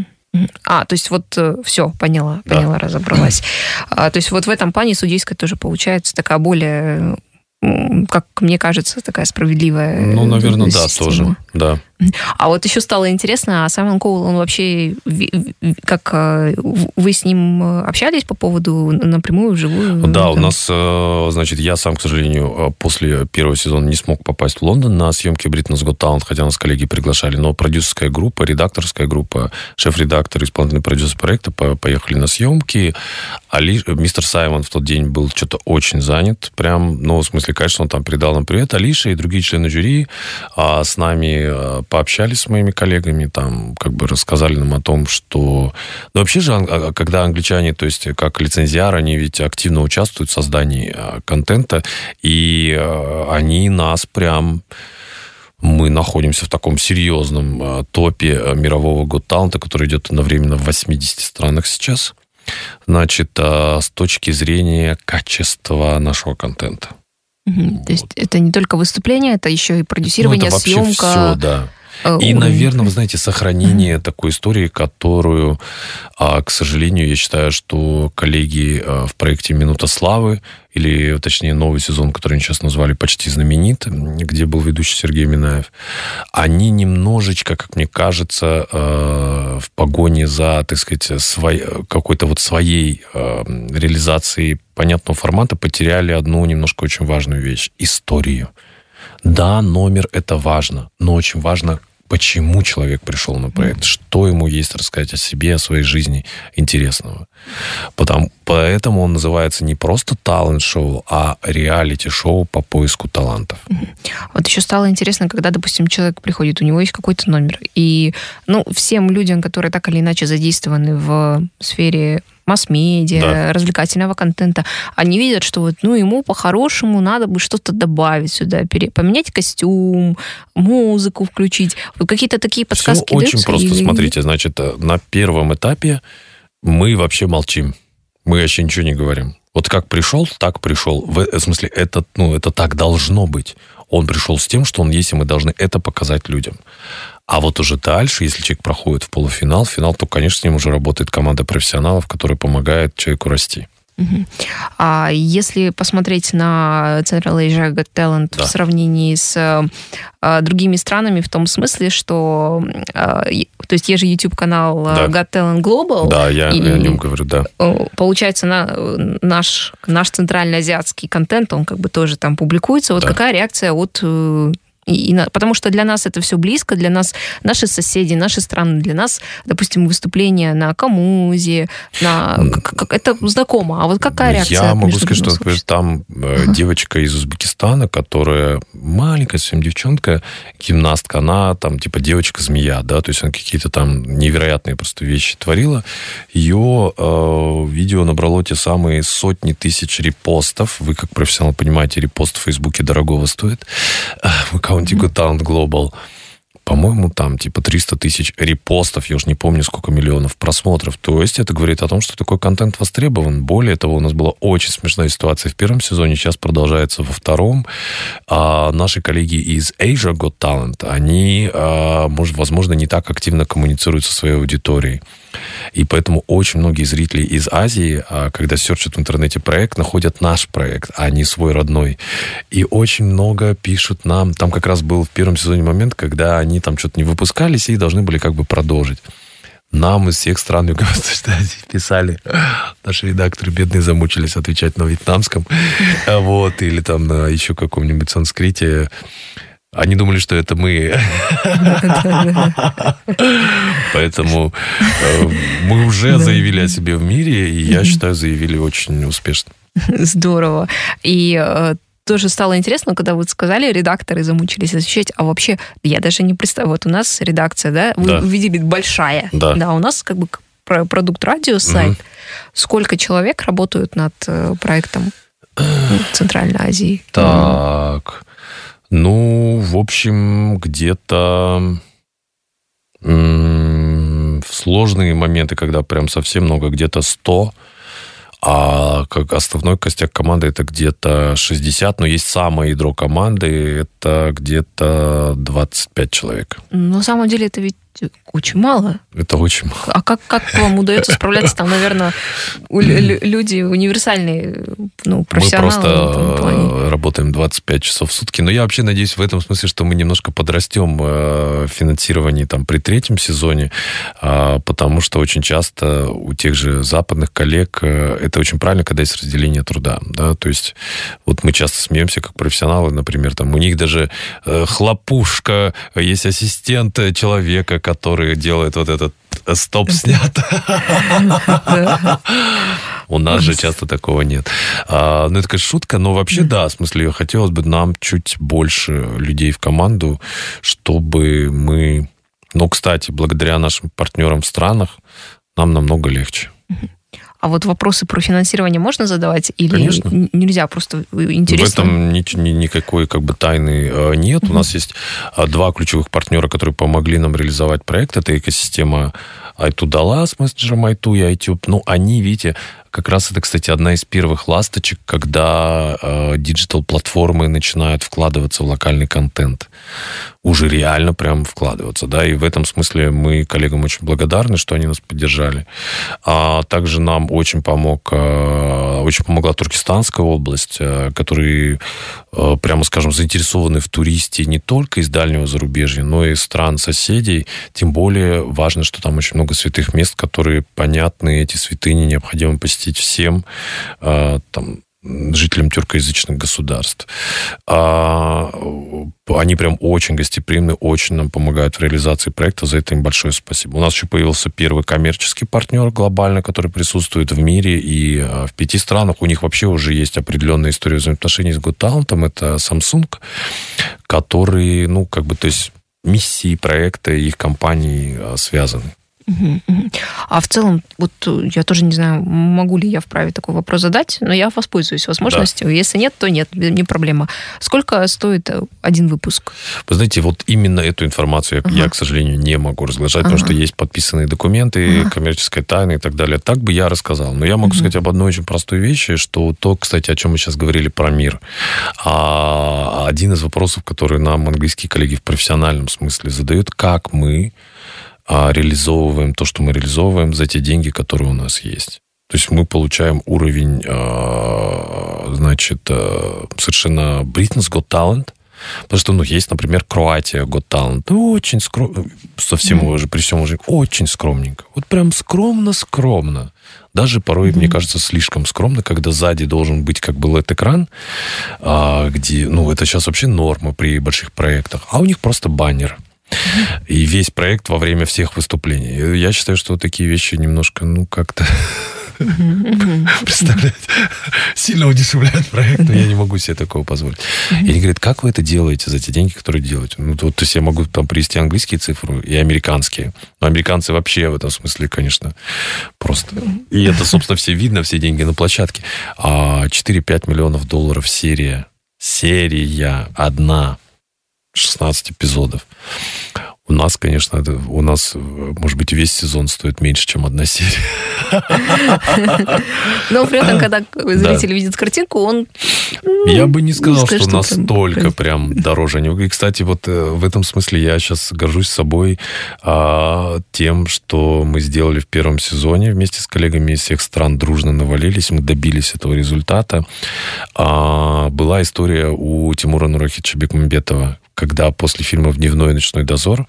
[SPEAKER 1] То есть вот все, поняла, разобралась. То есть вот в этом плане судейская тоже получается такая более, как мне кажется, такая справедливая.
[SPEAKER 2] Ну, наверное, да,
[SPEAKER 1] система.
[SPEAKER 2] тоже, да.
[SPEAKER 1] А вот еще стало интересно, а Саймон Коул, он вообще, как вы с ним общались по поводу напрямую, вживую?
[SPEAKER 2] Да, у нас, значит, я сам, к сожалению, после первого сезона не смог попасть в Лондон на съемки Britain's Got Talent, хотя нас коллеги приглашали, но продюсерская группа, редакторская группа, шеф-редактор, исполнительный продюсер проекта поехали на съемки. Мистер Саймон в тот день был что-то очень занят, прям, ну, в смысле, конечно, он там передал нам привет. Алиша и другие члены жюри с нами пообщались с моими коллегами, там как бы рассказали нам о том, что... Ну, вообще же, когда англичане, то есть как лицензиары, они ведь активно участвуют в создании контента, и они нас прям... Мы находимся в таком серьезном топе мирового Got Talent, который идет одновременно в 80 странах сейчас. Значит, с точки зрения качества нашего контента.
[SPEAKER 1] То есть это не только выступление, это еще и продюсирование,
[SPEAKER 2] это
[SPEAKER 1] съемка.
[SPEAKER 2] Все, да. И, наверное, вы знаете, сохранение такой истории, которую, к сожалению, я считаю, что коллеги в проекте «Минута славы», или, точнее, новый сезон, который они сейчас назвали «Почти знаменит», где был ведущий Сергей Минаев, они немножечко, как мне кажется, в погоне за, так сказать, какой-то вот своей реализацией понятного формата потеряли одну немножко очень важную вещь – историю. Да, номер – это важно, но очень важно, почему человек пришел на проект, что ему есть рассказать о себе, о своей жизни интересного. Поэтому он называется не просто талант-шоу, а реалити-шоу по поиску талантов.
[SPEAKER 1] Вот еще стало интересно, когда, допустим, человек приходит, у него есть какой-то номер, и всем людям, которые так или иначе задействованы в сфере масс-медиа, развлекательного контента, они видят, что ему по-хорошему надо бы что-то добавить сюда, поменять костюм, музыку включить. Вот какие-то такие подсказки даются?
[SPEAKER 2] Все очень просто. Смотрите, значит, на первом этапе мы вообще молчим. Мы вообще ничего не говорим. Вот как пришел, так пришел. В смысле, это так должно быть. Он пришел с тем, что он есть, и мы должны это показать людям. А вот уже дальше, если человек проходит в полуфинал, финал, то, конечно, с ним уже работает команда профессионалов, которая помогает человеку расти.
[SPEAKER 1] А если посмотреть на Central Asia Got Talent в сравнении с другими странами, в том смысле, что то есть есть же YouTube-канал Got Talent Global.
[SPEAKER 2] Да, я о нем говорю, да.
[SPEAKER 1] Получается, наш центральноазиатский контент, он как бы тоже там публикуется. Вот какая реакция от... потому что для нас это все близко, для нас наши соседи, наши страны, для нас, допустим, выступления на Камузе, это знакомо. А вот какая реакция?
[SPEAKER 2] Я могу сказать, что, например, там девочка из Узбекистана, которая маленькая совсем девчонка, гимнастка, она там типа девочка-змея, да, то есть она какие-то там невероятные просто вещи творила. Ее видео набрало те самые сотни тысяч репостов. Вы, как профессионал, понимаете, репост в Фейсбуке дорогого стоит. В аккаунте Got Talent Global. По-моему, там типа 300 тысяч репостов, я уж не помню, сколько миллионов просмотров. То есть это говорит о том, что такой контент востребован. Более того, у нас была очень смешная ситуация в первом сезоне, сейчас продолжается во втором. Наши коллеги из Asia Got Talent, они, возможно, не так активно коммуницируют со своей аудиторией. И поэтому очень многие зрители из Азии, когда серчат в интернете проект, находят наш проект, а не свой родной. И очень много пишут нам. Там как раз был в первом сезоне момент, когда они там что-то не выпускались и должны были как бы продолжить. Нам из всех стран Юго-Восточной Азии писали. Наши редакторы бедные замучились отвечать на вьетнамском. Или там на еще каком-нибудь санскрите. Они думали, что это мы. Поэтому мы уже заявили о себе в мире, и я считаю, заявили очень успешно.
[SPEAKER 1] Здорово. И тоже стало интересно, когда вы сказали, редакторы замучились освещать, а вообще, я даже не представляю, вот у нас редакция, да, вы увидели большая, да, у нас как бы продукт радио, сайт. Сколько человек работают над проектом в Центральной Азии?
[SPEAKER 2] Так, в общем, где-то в сложные моменты, когда прям совсем много, где-то 100, а как основной костяк команды это где-то 60, но есть самое ядро команды, это где-то 25 человек.
[SPEAKER 1] На самом деле это ведь очень мало.
[SPEAKER 2] Это очень мало.
[SPEAKER 1] А как вам удается справляться? Там, наверное, люди универсальные, профессионалы.
[SPEAKER 2] Мы просто работаем 25 часов в сутки. Но я вообще надеюсь в этом смысле, что мы немножко подрастем в финансировании при 3-м сезоне, потому что очень часто у тех же западных коллег это очень правильно, когда есть разделение труда. Да? То есть вот мы часто смеемся, как профессионалы, например, у них даже хлопушка, есть ассистент человека, который делает вот этот стоп снят. У нас же часто такого нет. Это, конечно, шутка, но вообще, да, в смысле, хотелось бы нам чуть больше людей в команду, чтобы мы... кстати, благодаря нашим партнерам в странах нам намного легче.
[SPEAKER 1] А вот вопросы про финансирование можно задавать? Или
[SPEAKER 2] конечно.
[SPEAKER 1] Нельзя, просто интересно?
[SPEAKER 2] В этом никакой тайны нет. У нас есть 2 ключевых партнера, которые помогли нам реализовать проект. Это экосистема i2Dala с мессенджером i2 и iTube. Они, видите, как раз это, кстати, одна из первых ласточек, когда диджитал-платформы начинают вкладываться в локальный контент. Уже реально прям вкладываться, да, и в этом смысле мы коллегам очень благодарны, что они нас поддержали. А также нам очень помогла Туркестанская область, которые, прямо скажем, заинтересованы в туристе не только из дальнего зарубежья, но и из стран соседей. Тем более важно, что там очень много святых мест, которые понятны, эти святыни необходимо посетить всем, жителям тюркоязычных государств. Они прям очень гостеприимны, очень нам помогают в реализации проекта. За это им большое спасибо. У нас еще появился первый коммерческий партнер глобально, который присутствует в мире и в 5 странах. У них вообще уже есть определенная история взаимоотношений с Got Talent. Это Samsung, который, то есть миссии проекта и их компаний связаны.
[SPEAKER 1] А в целом, вот я тоже не знаю, могу ли я вправе такой вопрос задать, но я воспользуюсь возможностью. Да. Если нет, то нет, не проблема. Сколько стоит один выпуск?
[SPEAKER 2] Вы знаете, вот именно эту информацию я, к сожалению, не могу разглашать, потому что есть подписанные документы, коммерческая тайна и так далее. Так бы я рассказал. Но я могу сказать об одной очень простой вещи, что то, кстати, о чем мы сейчас говорили про мир. Один из вопросов, который нам английские коллеги в профессиональном смысле задают, как мы реализовываем то, что мы реализовываем за те деньги, которые у нас есть. То есть мы получаем уровень, совершенно Britain's Got Talent, потому что, есть, например, Croatia Got Talent. Очень скромно, совсем уже, при всем уже, очень скромненько. Вот прям скромно. Даже порой, мне кажется, слишком скромно, когда сзади должен быть как бы LED-экран, где, это сейчас вообще норма при больших проектах, а у них просто баннер. И весь проект во время всех выступлений. Я считаю, что вот такие вещи немножко, как-то представляете, сильно удешевляют проект, но я не могу себе такого позволить. И они говорят, как вы это делаете за те деньги, которые делаете? То есть я могу привести английские цифры и американские. Но американцы вообще в этом смысле, конечно, просто... И это, собственно, все видно, все деньги на площадке. 4-5 миллионов долларов серия. Серия одна. 16 эпизодов. У нас, конечно, может быть, весь сезон стоит меньше, чем одна серия.
[SPEAKER 1] Но при этом, когда зритель видит картинку, он...
[SPEAKER 2] Я бы не сказал, что настолько прям дороже. И, кстати, вот в этом смысле я сейчас горжусь собой тем, что мы сделали в 1-м сезоне вместе с коллегами из всех стран, дружно навалились, мы добились этого результата. Была история у Тимура Нурахича Бекмамбетова, когда после фильма «Дневной и ночной дозор»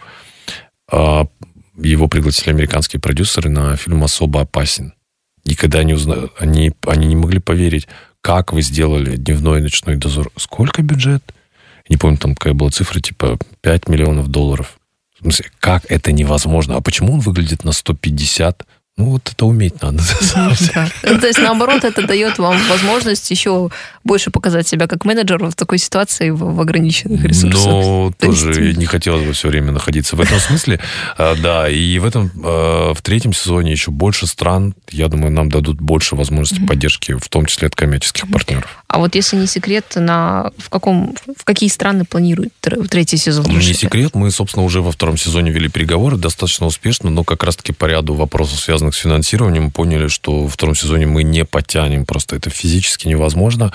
[SPEAKER 2] его пригласили американские продюсеры на фильм «Особо опасен». И когда они не могли поверить, как вы сделали «Дневной и ночной дозор». Сколько бюджет? Не помню, там какая была цифра, типа 5 миллионов долларов. В смысле, как это невозможно? А почему он выглядит на 150? Ну, вот это уметь надо.
[SPEAKER 1] То есть, наоборот, это дает вам возможность еще больше показать себя как менеджер в такой ситуации в ограниченных ресурсах.
[SPEAKER 2] Но тоже не хотелось бы все время находиться в этом смысле. Да, и в третьем сезоне еще больше стран, я думаю, нам дадут больше возможностей поддержки, в том числе от коммерческих партнеров.
[SPEAKER 1] А вот если не секрет, в какие страны планируют третий сезон?
[SPEAKER 2] Не секрет, мы, собственно, уже во втором сезоне вели переговоры достаточно успешно, но как раз-таки по ряду вопросов, связанных с финансированием, мы поняли, что во втором сезоне мы не потянем, просто это физически невозможно.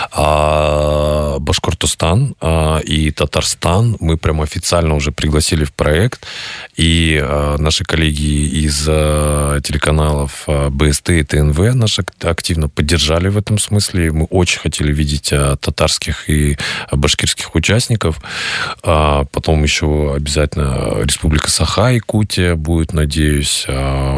[SPEAKER 2] А Башкортостан и Татарстан мы прям официально уже пригласили в проект, и наши коллеги из телеканалов БСТ и ТНВ нас активно поддержали в этом смысле. Мы очень хотели видеть татарских и башкирских участников. Потом еще обязательно Республика Саха, Якутия будет, надеюсь.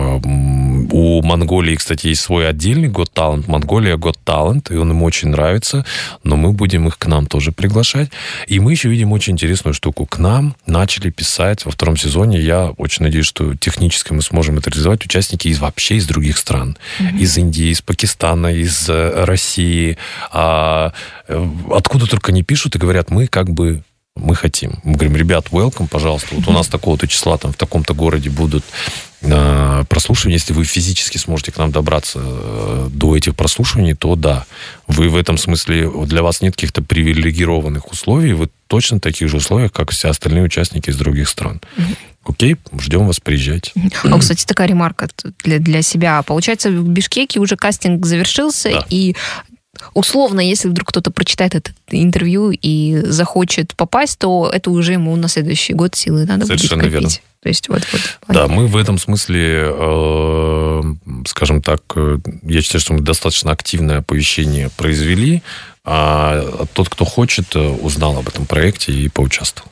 [SPEAKER 2] У Монголии, кстати, есть свой отдельный Got Talent, Монголия Got Talent, и он им очень нравится, но мы будем их к нам тоже приглашать. И мы еще видим очень интересную штуку. К нам начали писать во втором сезоне, я очень надеюсь, что технически мы сможем это реализовать, участники вообще из других стран. Из Индии, из Пакистана, из России. Откуда только не пишут и говорят, мы хотим. Мы говорим, ребят, welcome, пожалуйста. Вот у нас такого-то числа там в таком-то городе будут прослушивания. Если вы физически сможете к нам добраться до этих прослушиваний, то да. Вы в этом смысле, для вас нет каких-то привилегированных условий, вы точно в таких же условиях, как все остальные участники из других стран. Окей, ждем вас, приезжайте.
[SPEAKER 1] Кстати, такая ремарка для себя. Получается, в Бишкеке уже кастинг завершился, да. И условно, если вдруг кто-то прочитает это интервью и захочет попасть, то это уже ему на следующий год силы надо будет копить. Совершенно верно. То есть вот.
[SPEAKER 2] Да, мы в этом смысле, скажем так, я считаю, что мы достаточно активное оповещение произвели, а тот, кто хочет, узнал об этом проекте и поучаствовал.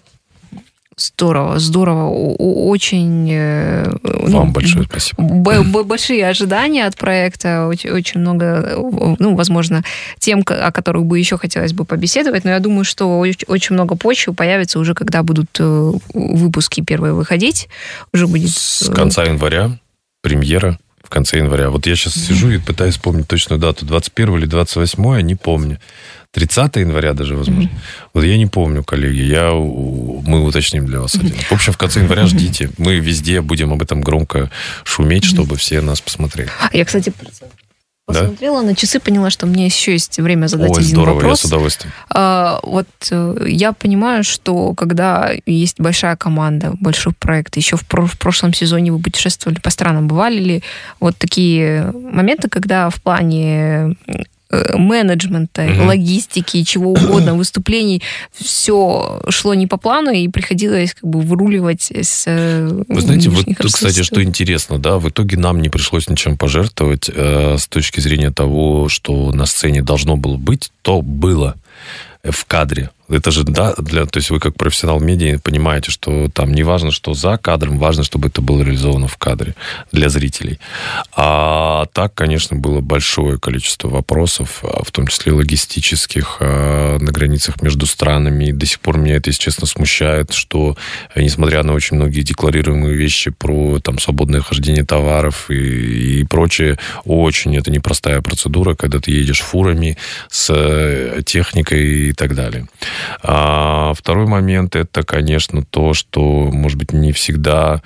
[SPEAKER 1] Здорово. Очень...
[SPEAKER 2] Вам большое спасибо.
[SPEAKER 1] Большие ожидания от проекта, очень много, возможно, тем, о которых бы еще хотелось бы побеседовать, но я думаю, что очень много почвы появится уже, когда будут выпуски первые выходить. Уже будет...
[SPEAKER 2] С конца января премьера. В конце января. Вот я сейчас сижу и пытаюсь вспомнить точную дату. 21 или 28, не помню. 30 января даже, возможно. Вот я не помню, коллеги. Мы уточним для вас один. В общем, в конце января ждите. Мы везде будем об этом громко шуметь, чтобы все нас посмотрели.
[SPEAKER 1] Я, кстати, посмотрела на часы, поняла, что у меня еще есть время задать один
[SPEAKER 2] здорово,
[SPEAKER 1] вопрос.
[SPEAKER 2] Я с удовольствием.
[SPEAKER 1] Я понимаю, что когда есть большая команда, большой проект, еще в прошлом сезоне вы путешествовали по странам, бывали ли вот такие моменты, когда в плане менеджмента, логистики, чего угодно, выступлений, все шло не по плану, и приходилось выруливать с...
[SPEAKER 2] Вы знаете, вот тут, кстати, что интересно, да, в итоге нам не пришлось ничем пожертвовать с точки зрения того, что на сцене должно было быть, то было в кадре. Это же, да, то есть вы как профессионал медиа понимаете, что там не важно, что за кадром, важно, чтобы это было реализовано в кадре для зрителей. А так, конечно, было большое количество вопросов, в том числе логистических, на границах между странами. И до сих пор меня это, если честно, смущает, что, несмотря на очень многие декларируемые вещи про там свободное хождение товаров и прочее, очень это непростая процедура, когда ты едешь фурами с техникой и так далее. А второй момент, это, конечно, то, что, может быть, не всегда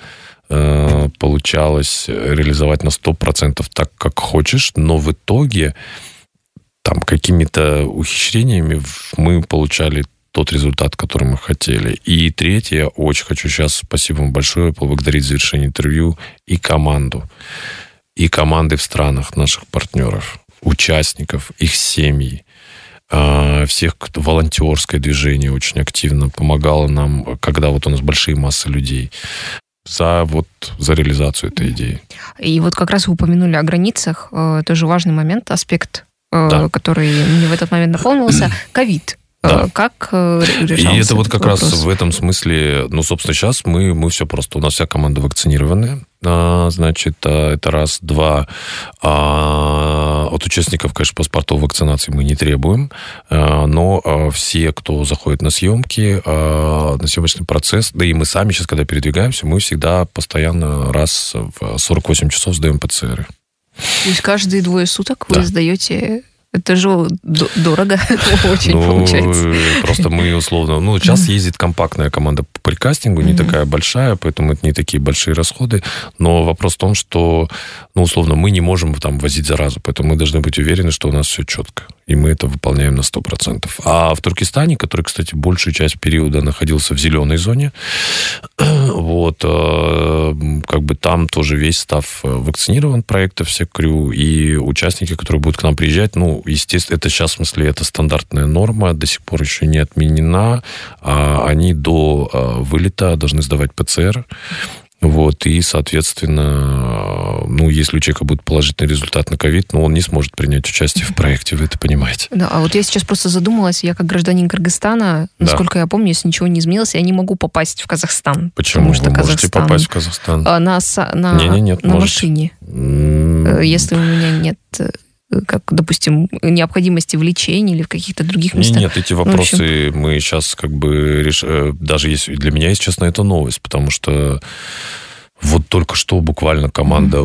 [SPEAKER 2] получалось реализовать на 100% так, как хочешь, но в итоге там какими-то ухищрениями мы получали тот результат, который мы хотели. И третье, я очень хочу сейчас, спасибо вам большое, поблагодарить за завершение интервью и команду. И команды в странах наших партнеров, участников, их семьи, всех, кто волонтерское движение очень активно помогало нам, когда вот у нас большие массы людей, за реализацию этой идеи. И
[SPEAKER 1] вот как раз вы упомянули о границах, тоже важный момент, аспект, да, который мне в этот момент напомнился, ковид. Да. Как решался?
[SPEAKER 2] И это вот как вопрос? Раз в этом смысле, собственно, сейчас мы все просто, у нас вся команда вакцинированная, значит, это раз, два, От участников, конечно, паспортов вакцинации мы не требуем, но все, кто заходит на съемки, на съемочный процесс, да и мы сами сейчас, когда передвигаемся, мы всегда постоянно раз в 48 часов сдаем ПЦР.
[SPEAKER 1] То есть каждые 2 суток вы сдаете... Это же дорого очень получается.
[SPEAKER 2] Просто мы условно... сейчас ездит компактная команда по прикастингу, не такая большая, поэтому это не такие большие расходы. Но вопрос в том, что, условно, мы не можем там возить заразу, поэтому мы должны быть уверены, что у нас все четко. И мы это выполняем на 100%. А в Туркестане, который, кстати, большую часть периода находился в зеленой зоне, там тоже весь став вакцинирован, проекта все крю, и участники, которые будут к нам приезжать, естественно, это сейчас, в смысле, это стандартная норма, до сих пор еще не отменена, они до вылета должны сдавать ПЦР. И, соответственно, если у человека будет положительный результат на ковид, он не сможет принять участие в проекте, вы это понимаете.
[SPEAKER 1] Да, а вот я сейчас просто задумалась, я как гражданин Кыргызстана, насколько я помню, если ничего не изменилось, я не могу попасть в Казахстан.
[SPEAKER 2] Почему? Потому что вы можете попасть в Казахстан?
[SPEAKER 1] На машине. Если у меня нет... как, допустим, необходимости в лечении или в каких-то других местах.
[SPEAKER 2] Нет, эти вопросы мы сейчас даже если для меня, если честно, это новость, потому что вот только что буквально команда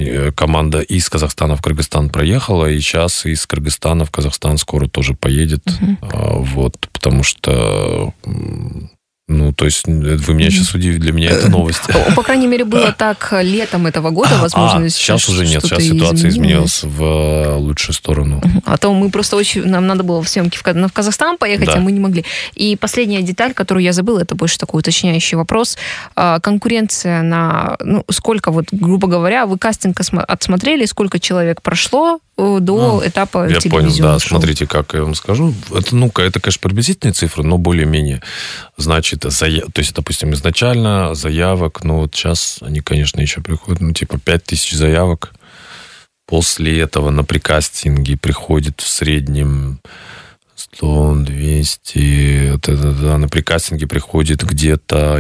[SPEAKER 2] из Казахстана в Кыргызстан проехала, и сейчас из Кыргызстана в Казахстан скоро тоже поедет. Потому что... то есть вы меня сейчас удивили, для меня это новость.
[SPEAKER 1] По крайней мере, было так летом этого года, возможно,
[SPEAKER 2] сейчас уже нет, сейчас ситуация изменилась в лучшую сторону.
[SPEAKER 1] А то мы просто нам надо было в съемки в Казахстан поехать, а мы не могли. И последняя деталь, которую я забыла, это больше такой уточняющий вопрос. Конкуренция на... сколько, грубо говоря, вы кастинг отсмотрели, сколько человек прошло до этапа телевизионного шоу?
[SPEAKER 2] Я понял, смотрите, как я вам скажу. Это, конечно, приблизительные цифры, но более-менее. Значит, то есть, допустим, изначально заявок, сейчас они, конечно, еще приходят, 5000 заявок. После этого на прикастинге приходит в среднем 100, 200, на прикастинге приходит где-то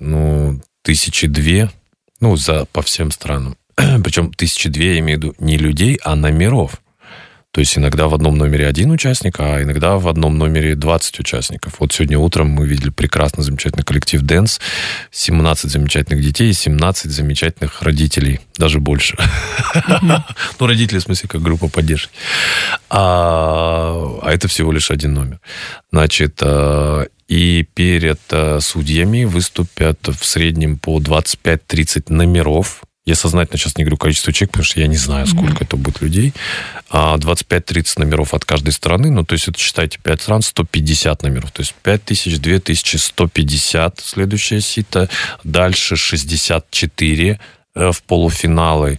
[SPEAKER 2] 1002, по всем странам. Причем 1002, я имею в виду, не людей, а номеров. То есть иногда в одном номере 1 участник, а иногда в одном номере 20 участников. Вот сегодня утром мы видели прекрасный, замечательный коллектив «Дэнс», 17 замечательных детей и 17 замечательных родителей, даже больше. Родители, в смысле, как группа поддержки. А это всего лишь 1 номер. Значит, и перед судьями выступят в среднем по 25-30 номеров. Я сознательно сейчас не говорю количество человек, потому что я не знаю, сколько это будет людей. 25-30 номеров от каждой страны. То есть это, считайте, 5 стран, 150 номеров. То есть 5000, 2000, 150 следующее сито. Дальше 64 в полуфиналы.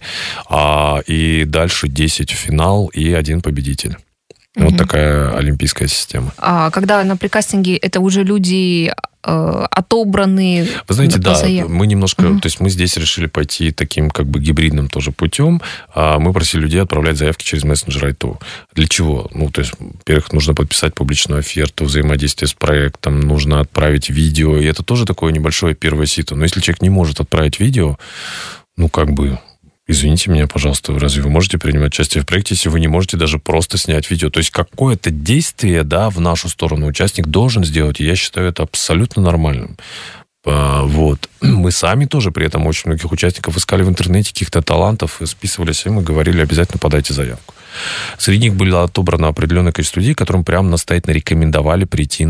[SPEAKER 2] И дальше 10 в финал и 1 победитель. Вот такая олимпийская система.
[SPEAKER 1] А когда на прикастинге это уже люди отобраны?
[SPEAKER 2] Вы знаете, мы немножко... То есть мы здесь решили пойти таким гибридным тоже путем. Мы просили людей отправлять заявки через мессенджер АйТу. Для чего? То есть, во-первых, нужно подписать публичную оферту, взаимодействие с проектом, нужно отправить видео. И это тоже такое небольшое первое сито. Но если человек не может отправить видео, извините меня, пожалуйста, разве вы можете принимать участие в проекте, если вы не можете даже просто снять видео? То есть какое-то действие, в нашу сторону участник должен сделать, и я считаю это абсолютно нормальным. Мы сами тоже при этом очень многих участников искали в интернете каких-то талантов, списывались им и говорили, обязательно подайте заявку. Среди них было отобрано определенное количество людей, которым прям настоятельно рекомендовали прийти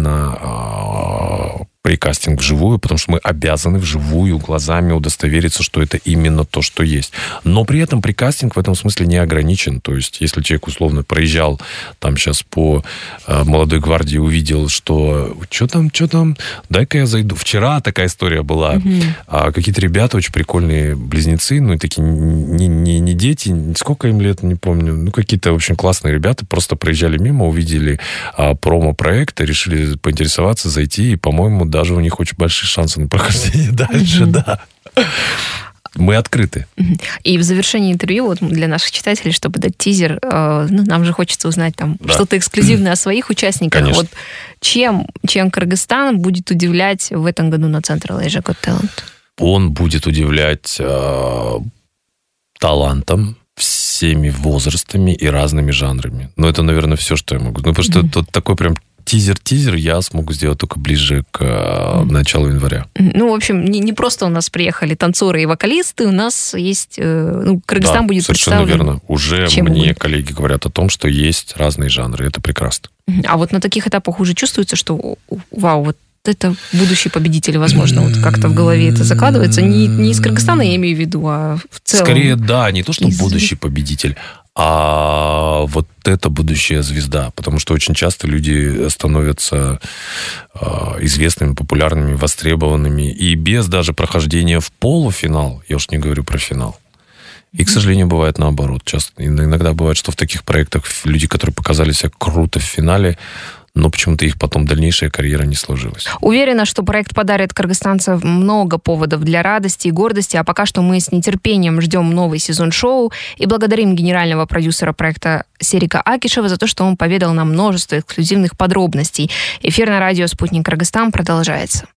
[SPEAKER 2] на прикастинг вживую, потому что мы обязаны вживую глазами удостовериться, что это именно то, что есть. Но при этом прикастинг в этом смысле не ограничен. То есть, если человек условно проезжал там сейчас по молодой гвардии, увидел, что что там, дай-ка я зайду. Вчера такая история была. Какие-то ребята очень прикольные, близнецы, такие не дети, сколько им лет, не помню. Какие-то, в общем, классные ребята просто проезжали мимо, увидели промо-проект, решили поинтересоваться, зайти, и, по-моему, даже у них очень большие шансы на прохождение дальше, да. Мы открыты.
[SPEAKER 1] И в завершении интервью, для наших читателей, чтобы дать тизер, нам же хочется узнать что-то эксклюзивное о своих участниках.
[SPEAKER 2] Конечно.
[SPEAKER 1] Чем Кыргызстан будет удивлять в этом году на Central Asia Got Talent?
[SPEAKER 2] Он будет удивлять талантом всеми возрастами и разными жанрами. Но это, наверное, все, что я могу. Ну, потому что тут такой прям тизер я смогу сделать только ближе к началу января.
[SPEAKER 1] Ну, в общем, не просто у нас приехали танцоры и вокалисты, у нас есть... Кыргызстан будет
[SPEAKER 2] совершенно
[SPEAKER 1] представлен.
[SPEAKER 2] Верно. Уже мне коллеги говорят о том, что есть разные жанры. Это прекрасно.
[SPEAKER 1] А вот на таких этапах уже чувствуется, что вау, вот это будущий победитель, возможно, вот как-то в голове это закладывается. Не из Кыргызстана, я имею в виду, а в целом.
[SPEAKER 2] Скорее, да, не то, что будущий победитель, а вот это будущая звезда. Потому что очень часто люди становятся известными, популярными, востребованными. И без даже прохождения в полуфинал, я уж не говорю про финал. И, к сожалению, бывает наоборот. Иногда бывает, что в таких проектах люди, которые показали себя круто в финале, но почему-то их потом дальнейшая карьера не сложилась.
[SPEAKER 1] Уверена, что проект подарит кыргызстанцам много поводов для радости и гордости, а пока что мы с нетерпением ждем новый сезон шоу и благодарим генерального продюсера проекта Серика Акишева за то, что он поведал нам множество эксклюзивных подробностей. Эфир на радио «Спутник Кыргызстан» продолжается.